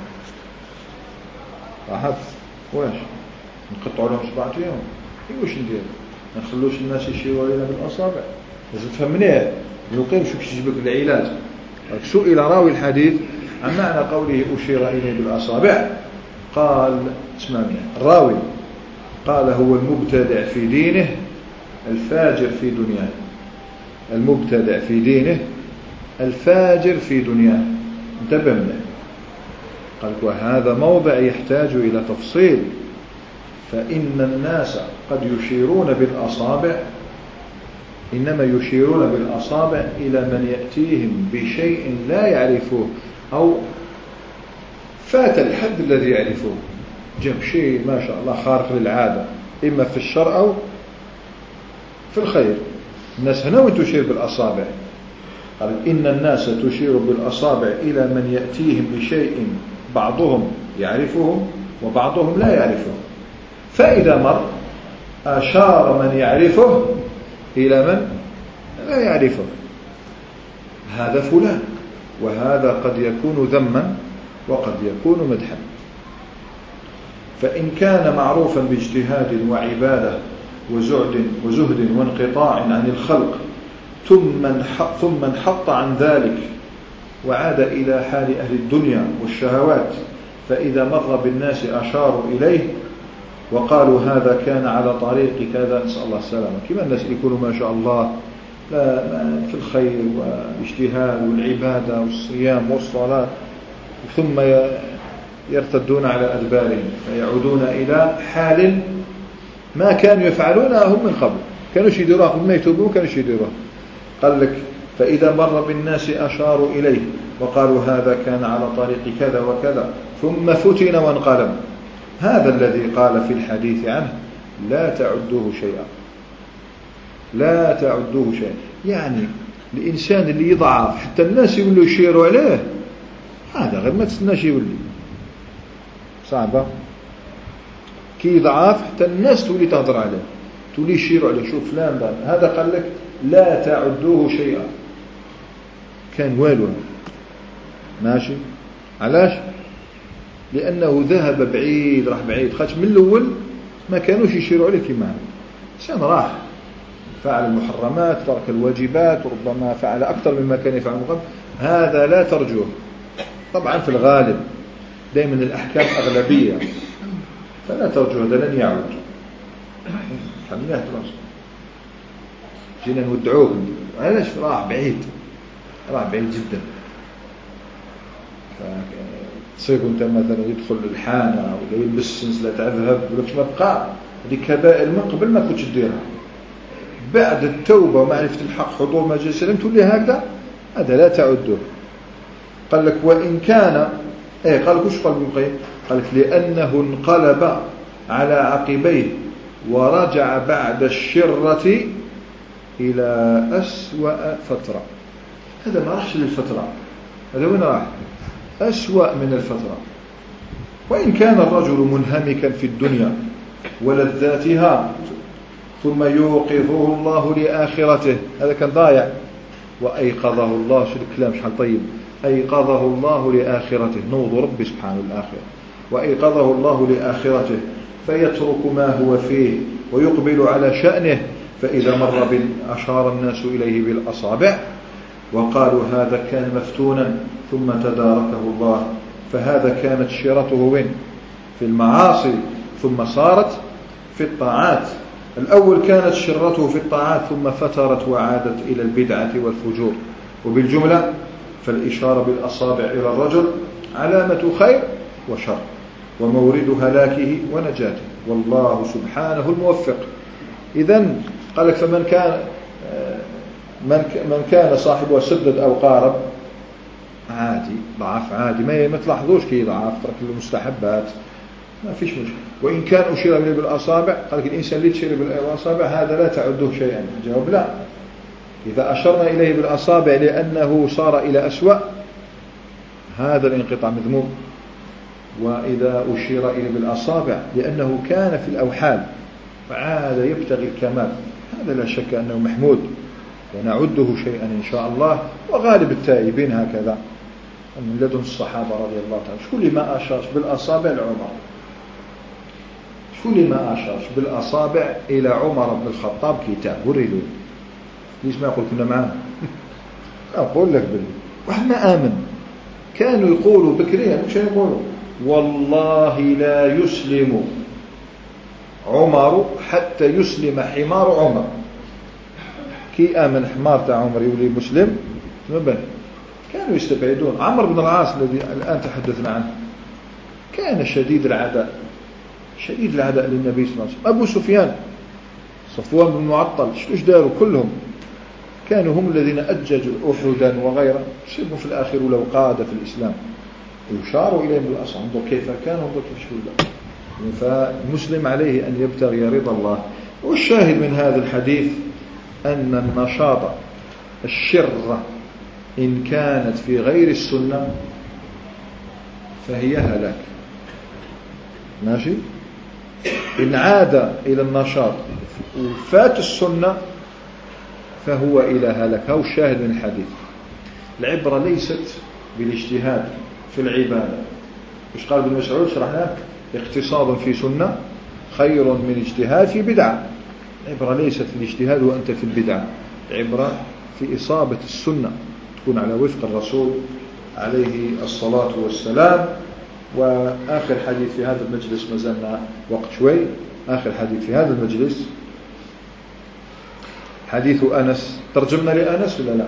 راحت واش نقطعوا لهم صباعتهم، واش ندير؟ ما نخلوش الناس يشيروا إلينا بالأصابع. لازم تفهمنيه نقيم شو كيجيبك العلاج. سئل راوي الحديث عن معنى قوله أشير إليه بالأصابع، قال: اسمعني الراوي قال: هو المبتدع في دينه الفاجر في دنياه. المبتدع في دينه الفاجر في دنياه. انتبه منه. قال: وهذا موضع يحتاج إلى تفصيل، فإن الناس قد يشيرون بالأصابع، إنما يشيرون بالأصابع إلى من يأتيهم بشيء لا يعرفوه، أو فات الحد الذي يعرفه، جاب شيء ما شاء الله خارق للعادة إما في الشر أو في الخير. الناس هنا وين تشير بالأصابع، قال إن الناس تشير بالأصابع إلى من يأتيهم بشيء بعضهم يعرفهم وبعضهم لا يعرفهم، فإذا مر أشار من يعرفه إلى من لا يعرفه، هذا فلان. وهذا قد يكون ذما وقد يكون مدحا. فإن كان معروفا باجتهاد وعبادة وزهد وزهد وانقطاع عن الخلق ثم انحط عن ذلك وعاد إلى حال أهل الدنيا والشهوات، فإذا مر بالناس أشاروا إليه وقالوا هذا كان على طريق كذا، نسأل الله السلامة. كما الناس يكونوا ما شاء الله لا في الخير والاجتهاد والعبادة والصيام والصلاة، ثم يرتدون على أدبارهم فيعودون إلى حال ما كانوا يفعلونها هم من قبل، كانوا يديروها قبل ما يتوبوا، كانوا يديروها. قال لك فإذا مر بالناس أشاروا إليه وقالوا هذا كان على طريق كذا وكذا ثم فتن وانقلب. هذا الذي قال في الحديث عنه لا تعدوه شيئا، لا تعدوه شيئا. يعني الإنسان اللي يضعف حتى الناس يقولوا يشيروا عليه، هذا غير ما تستناش يولي صعبة. كي يضعف حتى الناس تولي تهضر عليه، تولي يشيروا عليه، شوف فلان ده. هذا قال لك لا تعدوه شيئا، كان والو ماشي. علاش؟ لأنه ذهب بعيد، راح بعيد. خاطش من الأول ما كانوش يشيروا عليه كما إنسان راح فعل المحرمات، ترك الواجبات، وربما فعل أكثر مما كان يفعل من قبل. هذا لا ترجوه. طبعا في الغالب دائما الأحكام أغلبية، فلا ترجو هذا لن يعود. خليناه تراس جينا نودعوه. علاش؟ راح بعيد، راح بعيد جدا. تصيب انت مثلا يدخل الحانة ولا يلبس سلسلة ذهب ولكش ما بقى، هذه كبائر من قبل ما كنتش ديرها. بعد التوبة ومعرفة الحق حضور مجلس العلم تولي هكذا، هذا لا تعده. قال لك وإن كان ايه قال لك وش قال ابن القيم؟ قال لك لأنه انقلب على عقبيه ورجع بعد الشرة إلى أسوأ فترة. هذا ما راحش للفترة، هذا وين راح؟ أسوأ من الفترة. وإن كان الرجل منهمكا في الدنيا ولذاتها ثم يوقظه الله لآخرته، هذا كان ضايع. وأيقظه الله، شو الكلام شحال طيب، أيقظه الله لآخرته، نوض ربي سبحانه الآخرة. وأيقظه الله لآخرته فيترك ما هو فيه ويقبل على شأنه، فإذا مر أشار الناس إليه بالأصابع وقالوا هذا كان مفتونا ثم تداركه الله. فهذا كانت شرته وين؟ في المعاصي، ثم صارت في الطاعات. الأول كانت شرته في الطاعات ثم فترت وعادت إلى البدعة والفجور. وبالجملة فالإشارة بالأصابع إلى الرجل علامة خير وشر ومورد هلاكه ونجاته، والله سبحانه الموفق. إذن قال لك فمن كان من كان صاحبه سدد أو قارب عادي، ضعف عادي، ما تلاحظوش كي ضعف، ترك المستحبات ما فيش مشكلة. وإن كان أشير إليه بالأصابع، قال لك الإنسان اللي تشير بالأصابع هذا لا تعده شيئا. الجواب لا. إذا أشرنا إليه بالأصابع لأنه صار إلى أسوأ، هذا الانقطاع مذموم. وإذا أشير إليه بالأصابع لأنه كان في الأوحال وعاد يبتغي الكمال، هذا لا شك أنه محمود ونعده شيئا إن شاء الله. وغالب التائبين هكذا من لدن الصحابة رضي الله تعالى. شو اللي ما أشارش بالأصابع لعمر؟ شو اللي ما أشارش بالأصابع إلى عمر بن الخطاب؟ كتاب وريدوا ليش ما يقول كنا معنا؟ أقول لك بالله واحد ما آمن. كانوا يقولوا بكريا مش يقولوا والله لا يسلم عمر حتى يسلم حمار عمر. كي آمن حمار تاع عمر يولي مسلم ما بان. كانوا يستبعدون. عمرو بن العاص الذي الآن تحدثنا عنه كان شديد العداء، شديد العداء للنبي صلى الله عليه وسلم. أبو سفيان، صفوان بن معطل، شوش داروا كلهم كانوا هم الذين أججوا أحدا وغيره، شبه في الآخر ولو قادة في الإسلام. يشار إليه بالأصل، انظر كيف كان انظر كيف شو. فالمسلم عليه أن يبتغي رضا الله. والشاهد من هذا الحديث أن النشاط الشرة إن كانت في غير السنة فهي هلاك. ماشي؟ إن عاد إلى النشاط وفات السنة فهو إلى هلاك. هو الشاهد من الحديث. العبرة ليست بالاجتهاد في العبادة. مش قال ابن مسعود شرحناه اقتصاد في سنة خير من اجتهاد في بدعة. العبرة ليست في الاجتهاد وأنت في البدعة، العبرة في إصابة السنة، تكون على وفق الرسول عليه الصلاة والسلام. وآخر حديث في هذا المجلس، ما زلنا وقت شوي، آخر حديث في هذا المجلس حديث أنس. ترجمنا لأنس ولا لا؟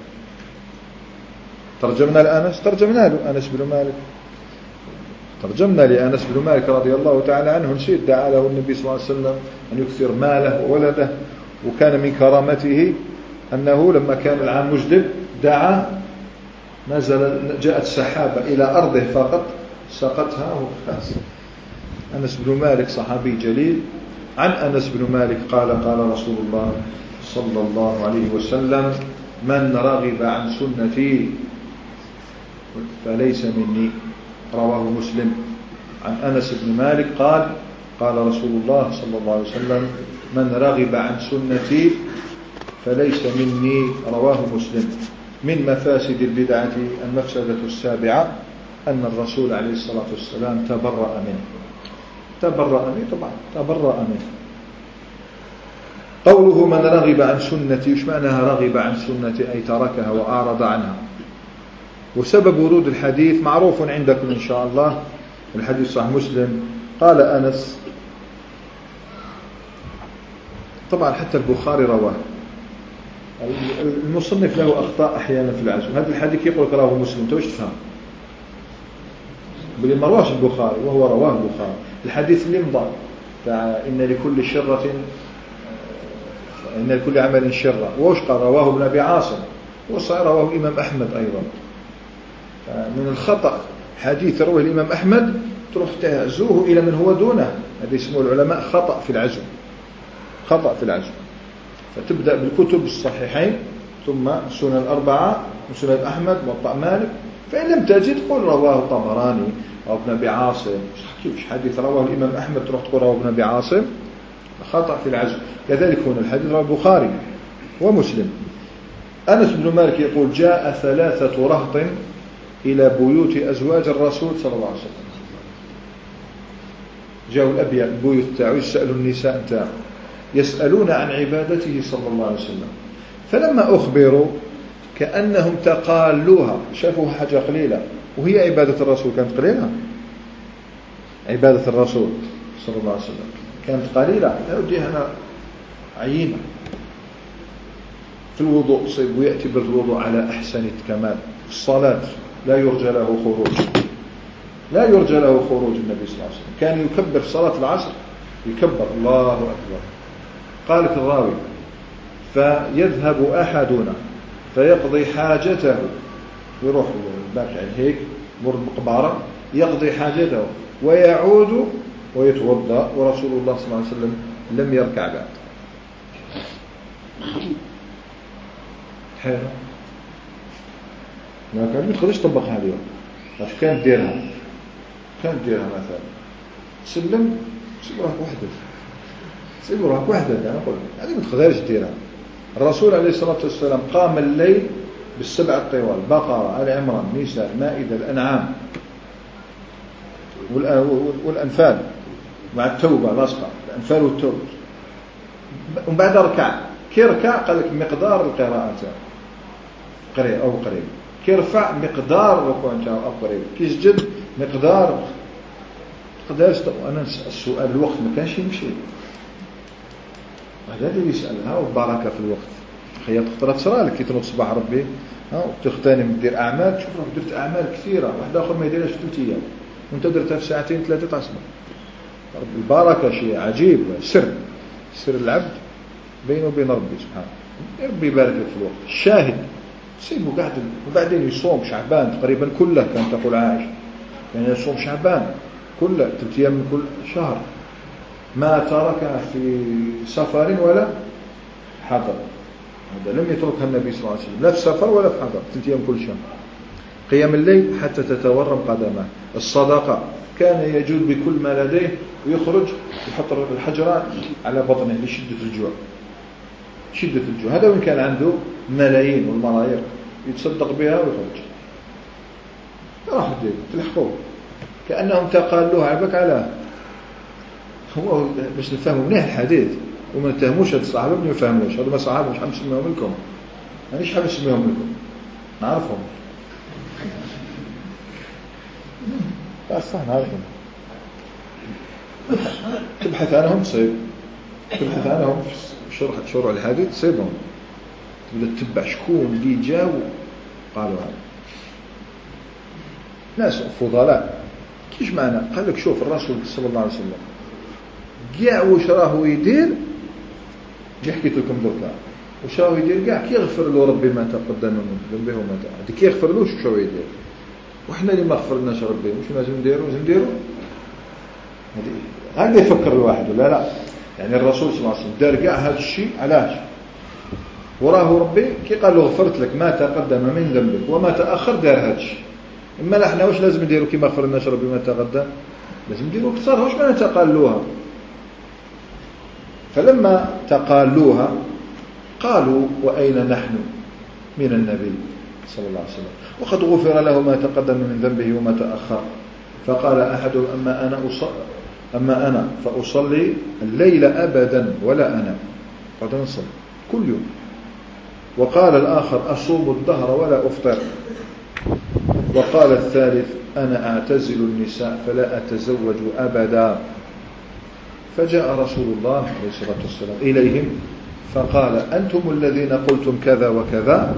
ترجمنا لأنس، ترجمنا له أنس بن مالك، ترجمنا لأنس بن مالك رضي الله تعالى عنه. نسيت دعا له النبي صلى الله عليه وسلم أن يكثر ماله وولده، وكان من كرامته أنه لما كان العام مجدب دعا، نزل جاءت سحابة إلى أرضه فقط سقطها وخلاص. أنس بن مالك صحابي جليل. عن أنس بن مالك قال قال رسول الله صلى الله عليه وسلم: من رغب عن سنتي فليس مني. رواه مسلم. عن أنس بن مالك قال قال رسول الله صلى الله عليه وسلم: من رغب عن سنتي فليس مني. رواه مسلم. من مفاسد البدعة المفسدة السابعة أن الرسول عليه الصلاة والسلام تبرأ منه. تبرأ منه طبعا تبرأ منه. قوله من رغب عن سنتي، وش معناها رغب عن سنتي؟ أي تركها وأعرض عنها. وسبب ورود الحديث معروف عندكم إن شاء الله، الحديث صحيح مسلم. قال أنس، طبعا حتى البخاري رواه، المصنف له أخطاء أحيانا في العزو. هذا الحديث يقول رواه مسلم، توش تفهم بلي ما رواش البخاري وهو رواه البخاري. الحديث اللي مضى إن لكل شرة إن لكل عمل شرة، وش قال؟ رواه ابن أبي عاصم، وصار رواه الإمام أحمد أيضا. من الخطأ حديث رواه الإمام أحمد تروح تعزوه إلى من هو دونه، هذا يسموه العلماء خطأ في العزو، خطأ في العزو. فتبدأ بالكتب الصحيحين ثم سنن الأربعة وسنن أحمد وطأ مالك، فإن لم تجد قل رواه الطبراني أو ابن أبي عاصم. كيفش حديث رواه الإمام أحمد تروح تقول رواه ابن أبي عاصم؟ خطأ في العزو. كذلك هنا الحديث رواه البخاري ومسلم. أنس بن مالك يقول: جاء ثلاثة رهط إلى بيوت أزواج الرسول صلى الله عليه وسلم. جاءوا الأبياء البيوت تاعو يسألوا النساء تاعو، يسألون عن عبادته صلى الله عليه وسلم. فلما أخبروا كأنهم تقالوها، شافوا حاجة قليلة، وهي عبادة الرسول كانت قليلة. عبادة الرسول صلى الله عليه وسلم كانت قليلة، لا ودي هنا عينة. في الوضوء صيب ويأتي بالوضوء على أحسن الكمال. الصلاة لا يرجى له خروج، لا يرجى له خروج. النبي صلى الله عليه وسلم كان يكبر صلاة العصر، يكبر الله أكبر. قال في الراوي: فيذهب أحدنا فيقضي حاجته، يروح باكع هيك مر المقبرة يقضي حاجته ويعود ويتوضأ، ورسول الله صلى الله عليه وسلم لم يركع بعد. حيرة ما كان يدخلش طبقها اليوم. اش كان ديرها؟ كان ديرها مثلا سلم سيب روحك وحدك، سيب روحك وحدك. انا اقول هذه ما تقدرش ديرها. الرسول عليه الصلاه والسلام قام الليل بالسبع الطوال: بقره، آل عمران، نساء، مائده، الانعام والانفال مع التوبه لاصقه، الانفال والتوبه. ومن بعد ركع، كي ركع قال لك مقدار القراءه قريب او قريب، كي رفع مقدار الركوع نتاعو او قريب، كي سجد مقدار. تقدرش. انا السؤال الوقت ما كانش يمشي، هذا اللي يسالها. وبركه في الوقت خياط خطرات صرالك كي تنوض صباح ربي ها وتغتنم دير اعمال. تشوف روحك درت اعمال كثيره، واحد اخر ما يديرهاش في ثلاث ايام وانت درتها في ساعتين ثلاثه تصبح. البركه شيء عجيب، سر سر العبد بينه وبين ربي سبحانه. ربي يبارك لك في الوقت. الشاهد سيبه قاعد، وبعدين يصوم شعبان تقريبا كله كان تقول عايش، يعني يصوم شعبان كل ثلاث أيام من كل شهر، ما تركها في سفر ولا حضر، هذا لم يتركها النبي صلى الله عليه وسلم لا في سفر ولا في حضر، ثلاث أيام كل شهر. قيام الليل حتى تتورم قدمه. الصدقة كان يجود بكل ما لديه ويخرج يحط الحجرة على بطنه لشدة الجوع، شدة الجوع. هذا وإن كان عنده ملايين والملايير يتصدق بها ويخرج. راح تلحقوه كأنهم تقالوه عبك على هو باش نفهموا منيح الحديث وما نتهموش هاد الصحابة ما يفهموش. هذو ما صحابة مش حنسميهم لكم، مانيش حاب نسميهم لكم، نعرفهم صح نعرفهم. تبحث عنهم تصيب، تبحث عنهم في شرح شروع الحديث تصيبهم، تبدا تتبع شكون اللي جاو قالوا هذا. ناس فضلاء كيش معنى؟ قال لك شوف الرسول صلى الله عليه وسلم كاع واش راهو يدير، اللي حكيت لكم دركا واش راهو يدير كاع كي يغفر له ربي ما تقدم من ذنبه وما تأخر، كي يغفر له واش راهو يدير. وحنا اللي ما غفرناش ربي واش لازم نديرو؟ لازم نديرو هذا يفكر الواحد ولا لا؟ يعني الرسول صلى الله عليه وسلم دار كاع هذا الشيء علاش؟ وراه ربي كي قال له غفرت لك ما تقدم من ذنبك وما تأخر دار هذا الشيء. اما احنا واش لازم نديرو كي ما غفرناش ربي ما تقدم؟ لازم نديرو اكثر. واش معنى تقالوها؟ فلما تقالوها قالوا وأين نحن من النبي صلى الله عليه وسلم وقد غفر له ما تقدم من ذنبه وما تأخر. فقال أحدهم أما أنا أصلي أما أنا فأصلي الليل أبدا ولا أنام، قد نصلي كل يوم. وقال الآخر أصوم الدهر ولا أفطر. وقال الثالث أنا أعتزل النساء فلا أتزوج أبدا. فجاء رسول الله عليه الصلاة والسلام إليهم فقال أنتم الذين قلتم كذا وكذا.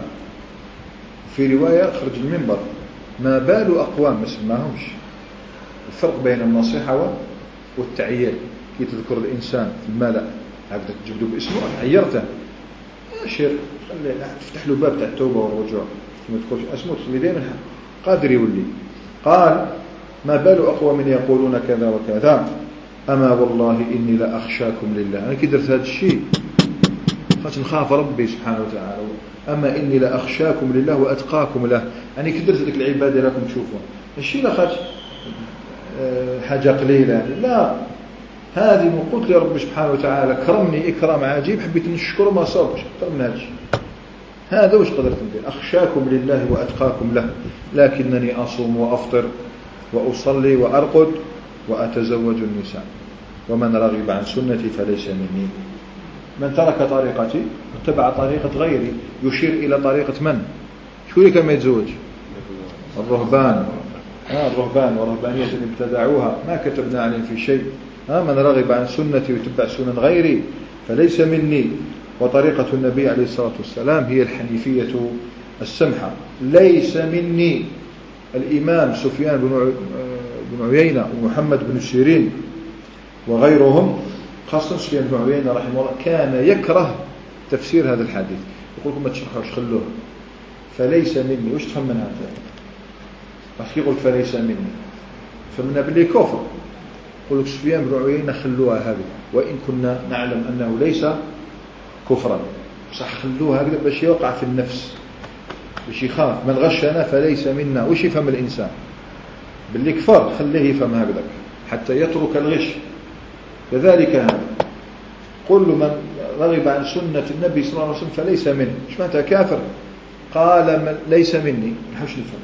في رواية خرج المنبر ما بال أقوام ما سماهمش. الفرق بين النصيحة والتعيير، كي تذكر الإنسان في الملأ هكذا تجبدوا باسمه عيرته يا شيخ خلي تفتح له باب تاع التوبة والرجوع ما تقولش اسمه تصلي دائما قادر يولي. قال ما بال أقوام يقولون كذا وكذا أما والله إني لا أخشاكم لله. أنا كي درت هذا الشيء خاطر نخاف ربي سبحانه وتعالى. أما إني لا أخشاكم لله وأتقاكم له. أنا كي درت لك العبادة لكم تشوفون الشيء لا خاطر حاجة قليلة يعني. لا هذه من قلت لي ربي سبحانه وتعالى كرمني إكرام عجيب حبيت نشكره ما صابش أكثر من هذا الشيء. هذا وش قدرت ندير أخشاكم لله وأتقاكم له. لكنني أصوم وأفطر وأصلي وأرقد وأتزوج النساء ومن رغب عن سنتي فليس مني. من ترك طريقتي واتبع طريقة غيري. يشير إلى طريقة من؟ شو اللي كان ما يتزوج؟ الرهبان. آه الرهبان ورهبانية ابتدعوها ما كتبنا عليهم في شيء. آه من رغب عن سنتي ويتبع سنن غيري فليس مني. وطريقة النبي عليه الصلاة والسلام هي الحنيفية السمحة. ليس مني. الإمام سفيان بن عيينة ومحمد بن سيرين وغيرهم خاصة سفيان بن عيينة رحمه الله كان يكره تفسير هذا الحديث. يقول لكم ما تشرحوش خلوه فليس مني. وش تفهم من هذا؟ راح يقول فليس مني فمن باللي كفر. يقول لك سفيان بن عيينة خلوها هذه وإن كنا نعلم أنه ليس كفرا صح خلوها هكذا باش يوقع في النفس باش يخاف من غشنا فليس منا. وش يفهم الإنسان باللي كفر خليه يفهم هكذا حتى يترك الغش. كذلك هذا كل من رغب عن سنة النبي صلى الله عليه وسلم فليس مني. ايش معناتها كافر؟ قال من ليس مني نحوش نفهم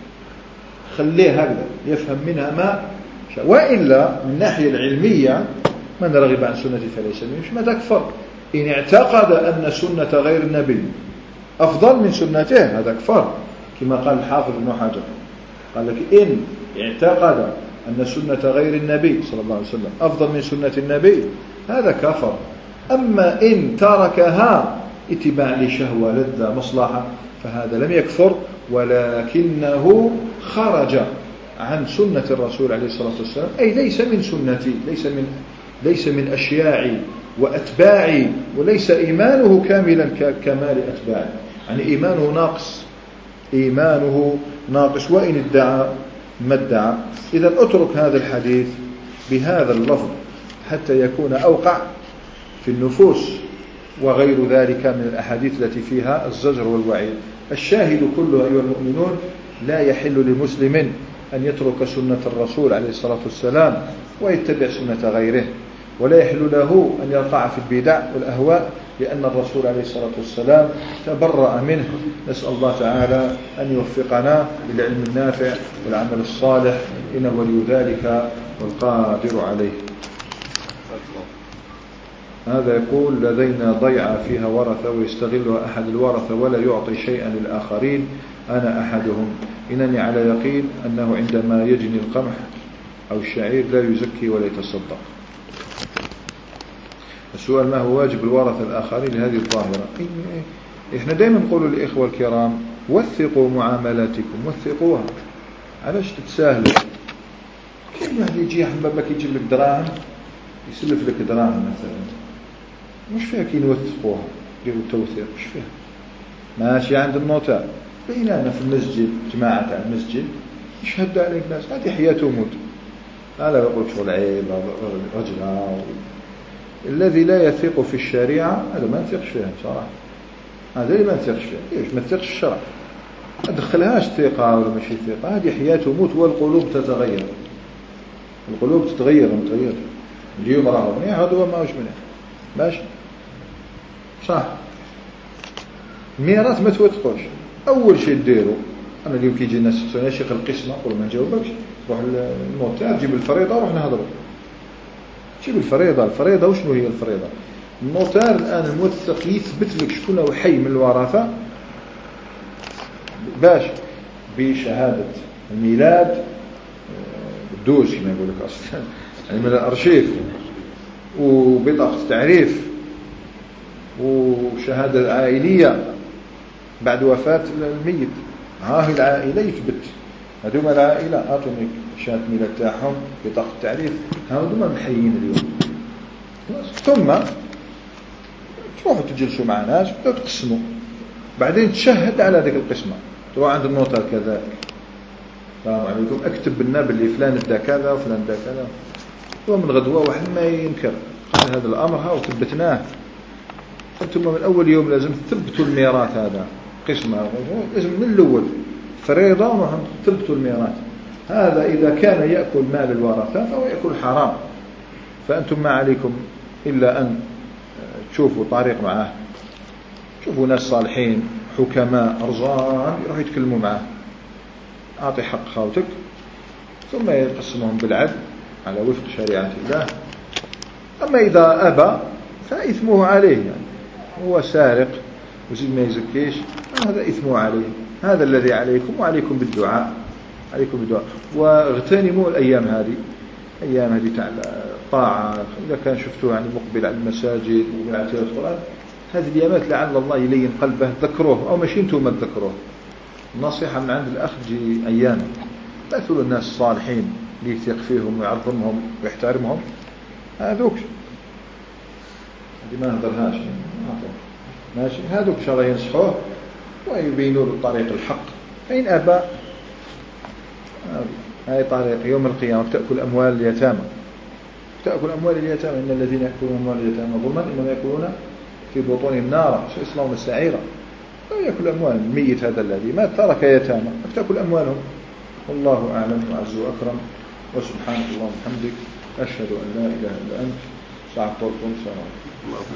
خليه هكذا يفهم منها ما شاء. وإلا من الناحية العلمية من رغب عن سنتي فليس مني ايش معناتها كفر. إن اعتقد أن سنة غير النبي أفضل من سنته هذا كفر كما قال الحافظ ابن حجر قال لك إن اعتقد أن سنة غير النبي صلى الله عليه وسلم أفضل من سنة النبي هذا كفر. أما إن تركها اتباع لشهوة لذة مصلحة فهذا لم يكفر ولكنه خرج عن سنة الرسول عليه الصلاة والسلام أي ليس من سنتي ليس من ليس من أشياعي وأتباعي وليس إيمانه كاملا كمال أتباعي. يعني إيمانه ناقص إيمانه ناقص. وإن ادعى ما ادعى. إذا اترك هذا الحديث بهذا اللفظ حتى يكون أوقع في النفوس، وغير ذلك من الأحاديث التي فيها الزجر والوعيد. الشاهد كله أيها المؤمنون لا يحل لمسلم أن يترك سنة الرسول عليه الصلاة والسلام ويتبع سنة غيره، ولا يحل له أن يقع في البدع والأهواء، لأن الرسول عليه الصلاة والسلام تبرأ منه. نسأل الله تعالى أن يوفقنا للعلم النافع والعمل الصالح، إنه ولي ذلك والقادر عليه. هذا يقول: لدينا ضيعة فيها ورثة ويستغلها أحد الورثة ولا يعطي شيئا للآخرين، أنا أحدهم. إنني على يقين أنه عندما يجني القمح أو الشعير لا يزكي ولا يتصدق. السؤال: ما هو واجب الورثة الآخرين لهذه الظاهرة؟ إحنا دائما نقول للإخوة الكرام: وثقوا معاملاتكم، وثقوها، علاش تتساهلوا؟ كاين واحد يجي حبابك يجيب لك دراهم، يسلف لك دراهم مثلا، مش فيها كي نوثقوها ديروا التوثيق، مش فيها. ماشي عند النوتار، بيننا في المسجد، جماعة تاع المسجد يشهد عليك ناس، هذه حياته وموت. هذا يقول شغل عيب رجل. الذي لا يثق في الشريعة هذا ما نثقش فيها بصراحة، هذا اللي ما نثقش فيها. ليش ما نثقش في الشرع؟ ما تدخلهاش ثقة ولا ماشي ثقة، هذه حياته وموت، والقلوب تتغير. القلوب تتغير ومتغير. اليوم راه منيح، هذا ما هوش منيح، ماشي صح. الميراث ما توثقوش. أول شيء ديروا، أنا اليوم كيجي الناس يسألوني: يا شيخ القسمة، قول ما نجاوبكش، روح للنوتار جيب الفريضة وروح نهضروا. جيب الفريضة. الفريضة وشنو هي الفريضة؟ النوتار الآن الموثق يثبت لك شكون هو حي من الورثة، باش بشهادة الميلاد، الدوس كما يقول لك أصلا، يعني من الأرشيف، وبطاقة تعريف، وشهادة العائلية بعد وفاة الميت. ها هي العائلة يثبت، هذوما العائلة أعطوني شهادة الميلاد تاعهم، بطاقة التعريف، هذوما محيين اليوم. ثم تروحوا تجلسوا مع ناس وتقسموا، بعدين تشهد على ذلك القسمة، تروح عند النوتار كذلك: السلام عليكم، اكتب لنا باللي فلان ادى كذا وفلان ادى كذا. ومن غدوة واحد ما ينكر قال هذا الأمر ها وثبتناه. أنتم من أول يوم لازم تثبتوا الميراث، هذا قسمة لازم من الأول فريضة، ونحن تثبتوا الميراث. هذا إذا كان يأكل مال الورثة فهو يأكل حرام، فأنتم ما عليكم إلا أن تشوفوا طريق معه، شوفوا ناس صالحين حكماء أرزان يروحوا يتكلموا معه: أعطي حق خاوتك، ثم يقسمهم بالعدل على وفق شريعة الله. أما إذا أبى فإثمه عليه، يعني هو سارق وزيد ما يزكيش، هذا إثمه عليه. هذا الذي عليكم، وعليكم بالدعاء، عليكم بالدعاء. واغتنموا الأيام هذه، أيام هذه تاع الطاعة. إذا كان شفتوه يعني مقبل على المساجد وعلى تلاوة القرآن، هذه الأيامات لعل الله يلين قلبه، ذكروه، أو ماشي انتم ما تذكروه. النصيحة من عند الأخ: جي أيام مثلوا الناس الصالحين اللي يثق فيهم ويعظمهم ويحترمهم، هذوك هذه ما نهضرهاش، ماشي، هذوك إن شاء الله ينصحوه ويبينوا له طريق الحق. فإن أبى، هاي طريق يوم القيامة: تأكل أموال اليتامى، تأكل أموال اليتامى، إن الذين يأكلون أموال اليتامى ظلما إنما يأكلون في بطونهم نارا سيصلون سعيرا. يأكل أموال الميت هذا الذي ما ترك يتامى، تأكل أموالهم. والله أعلم وعز وأكرم، وسبحانك اللهم وبحمدك، أشهد أن لا إله إلا أنت، استغفرك وأتوب إليك.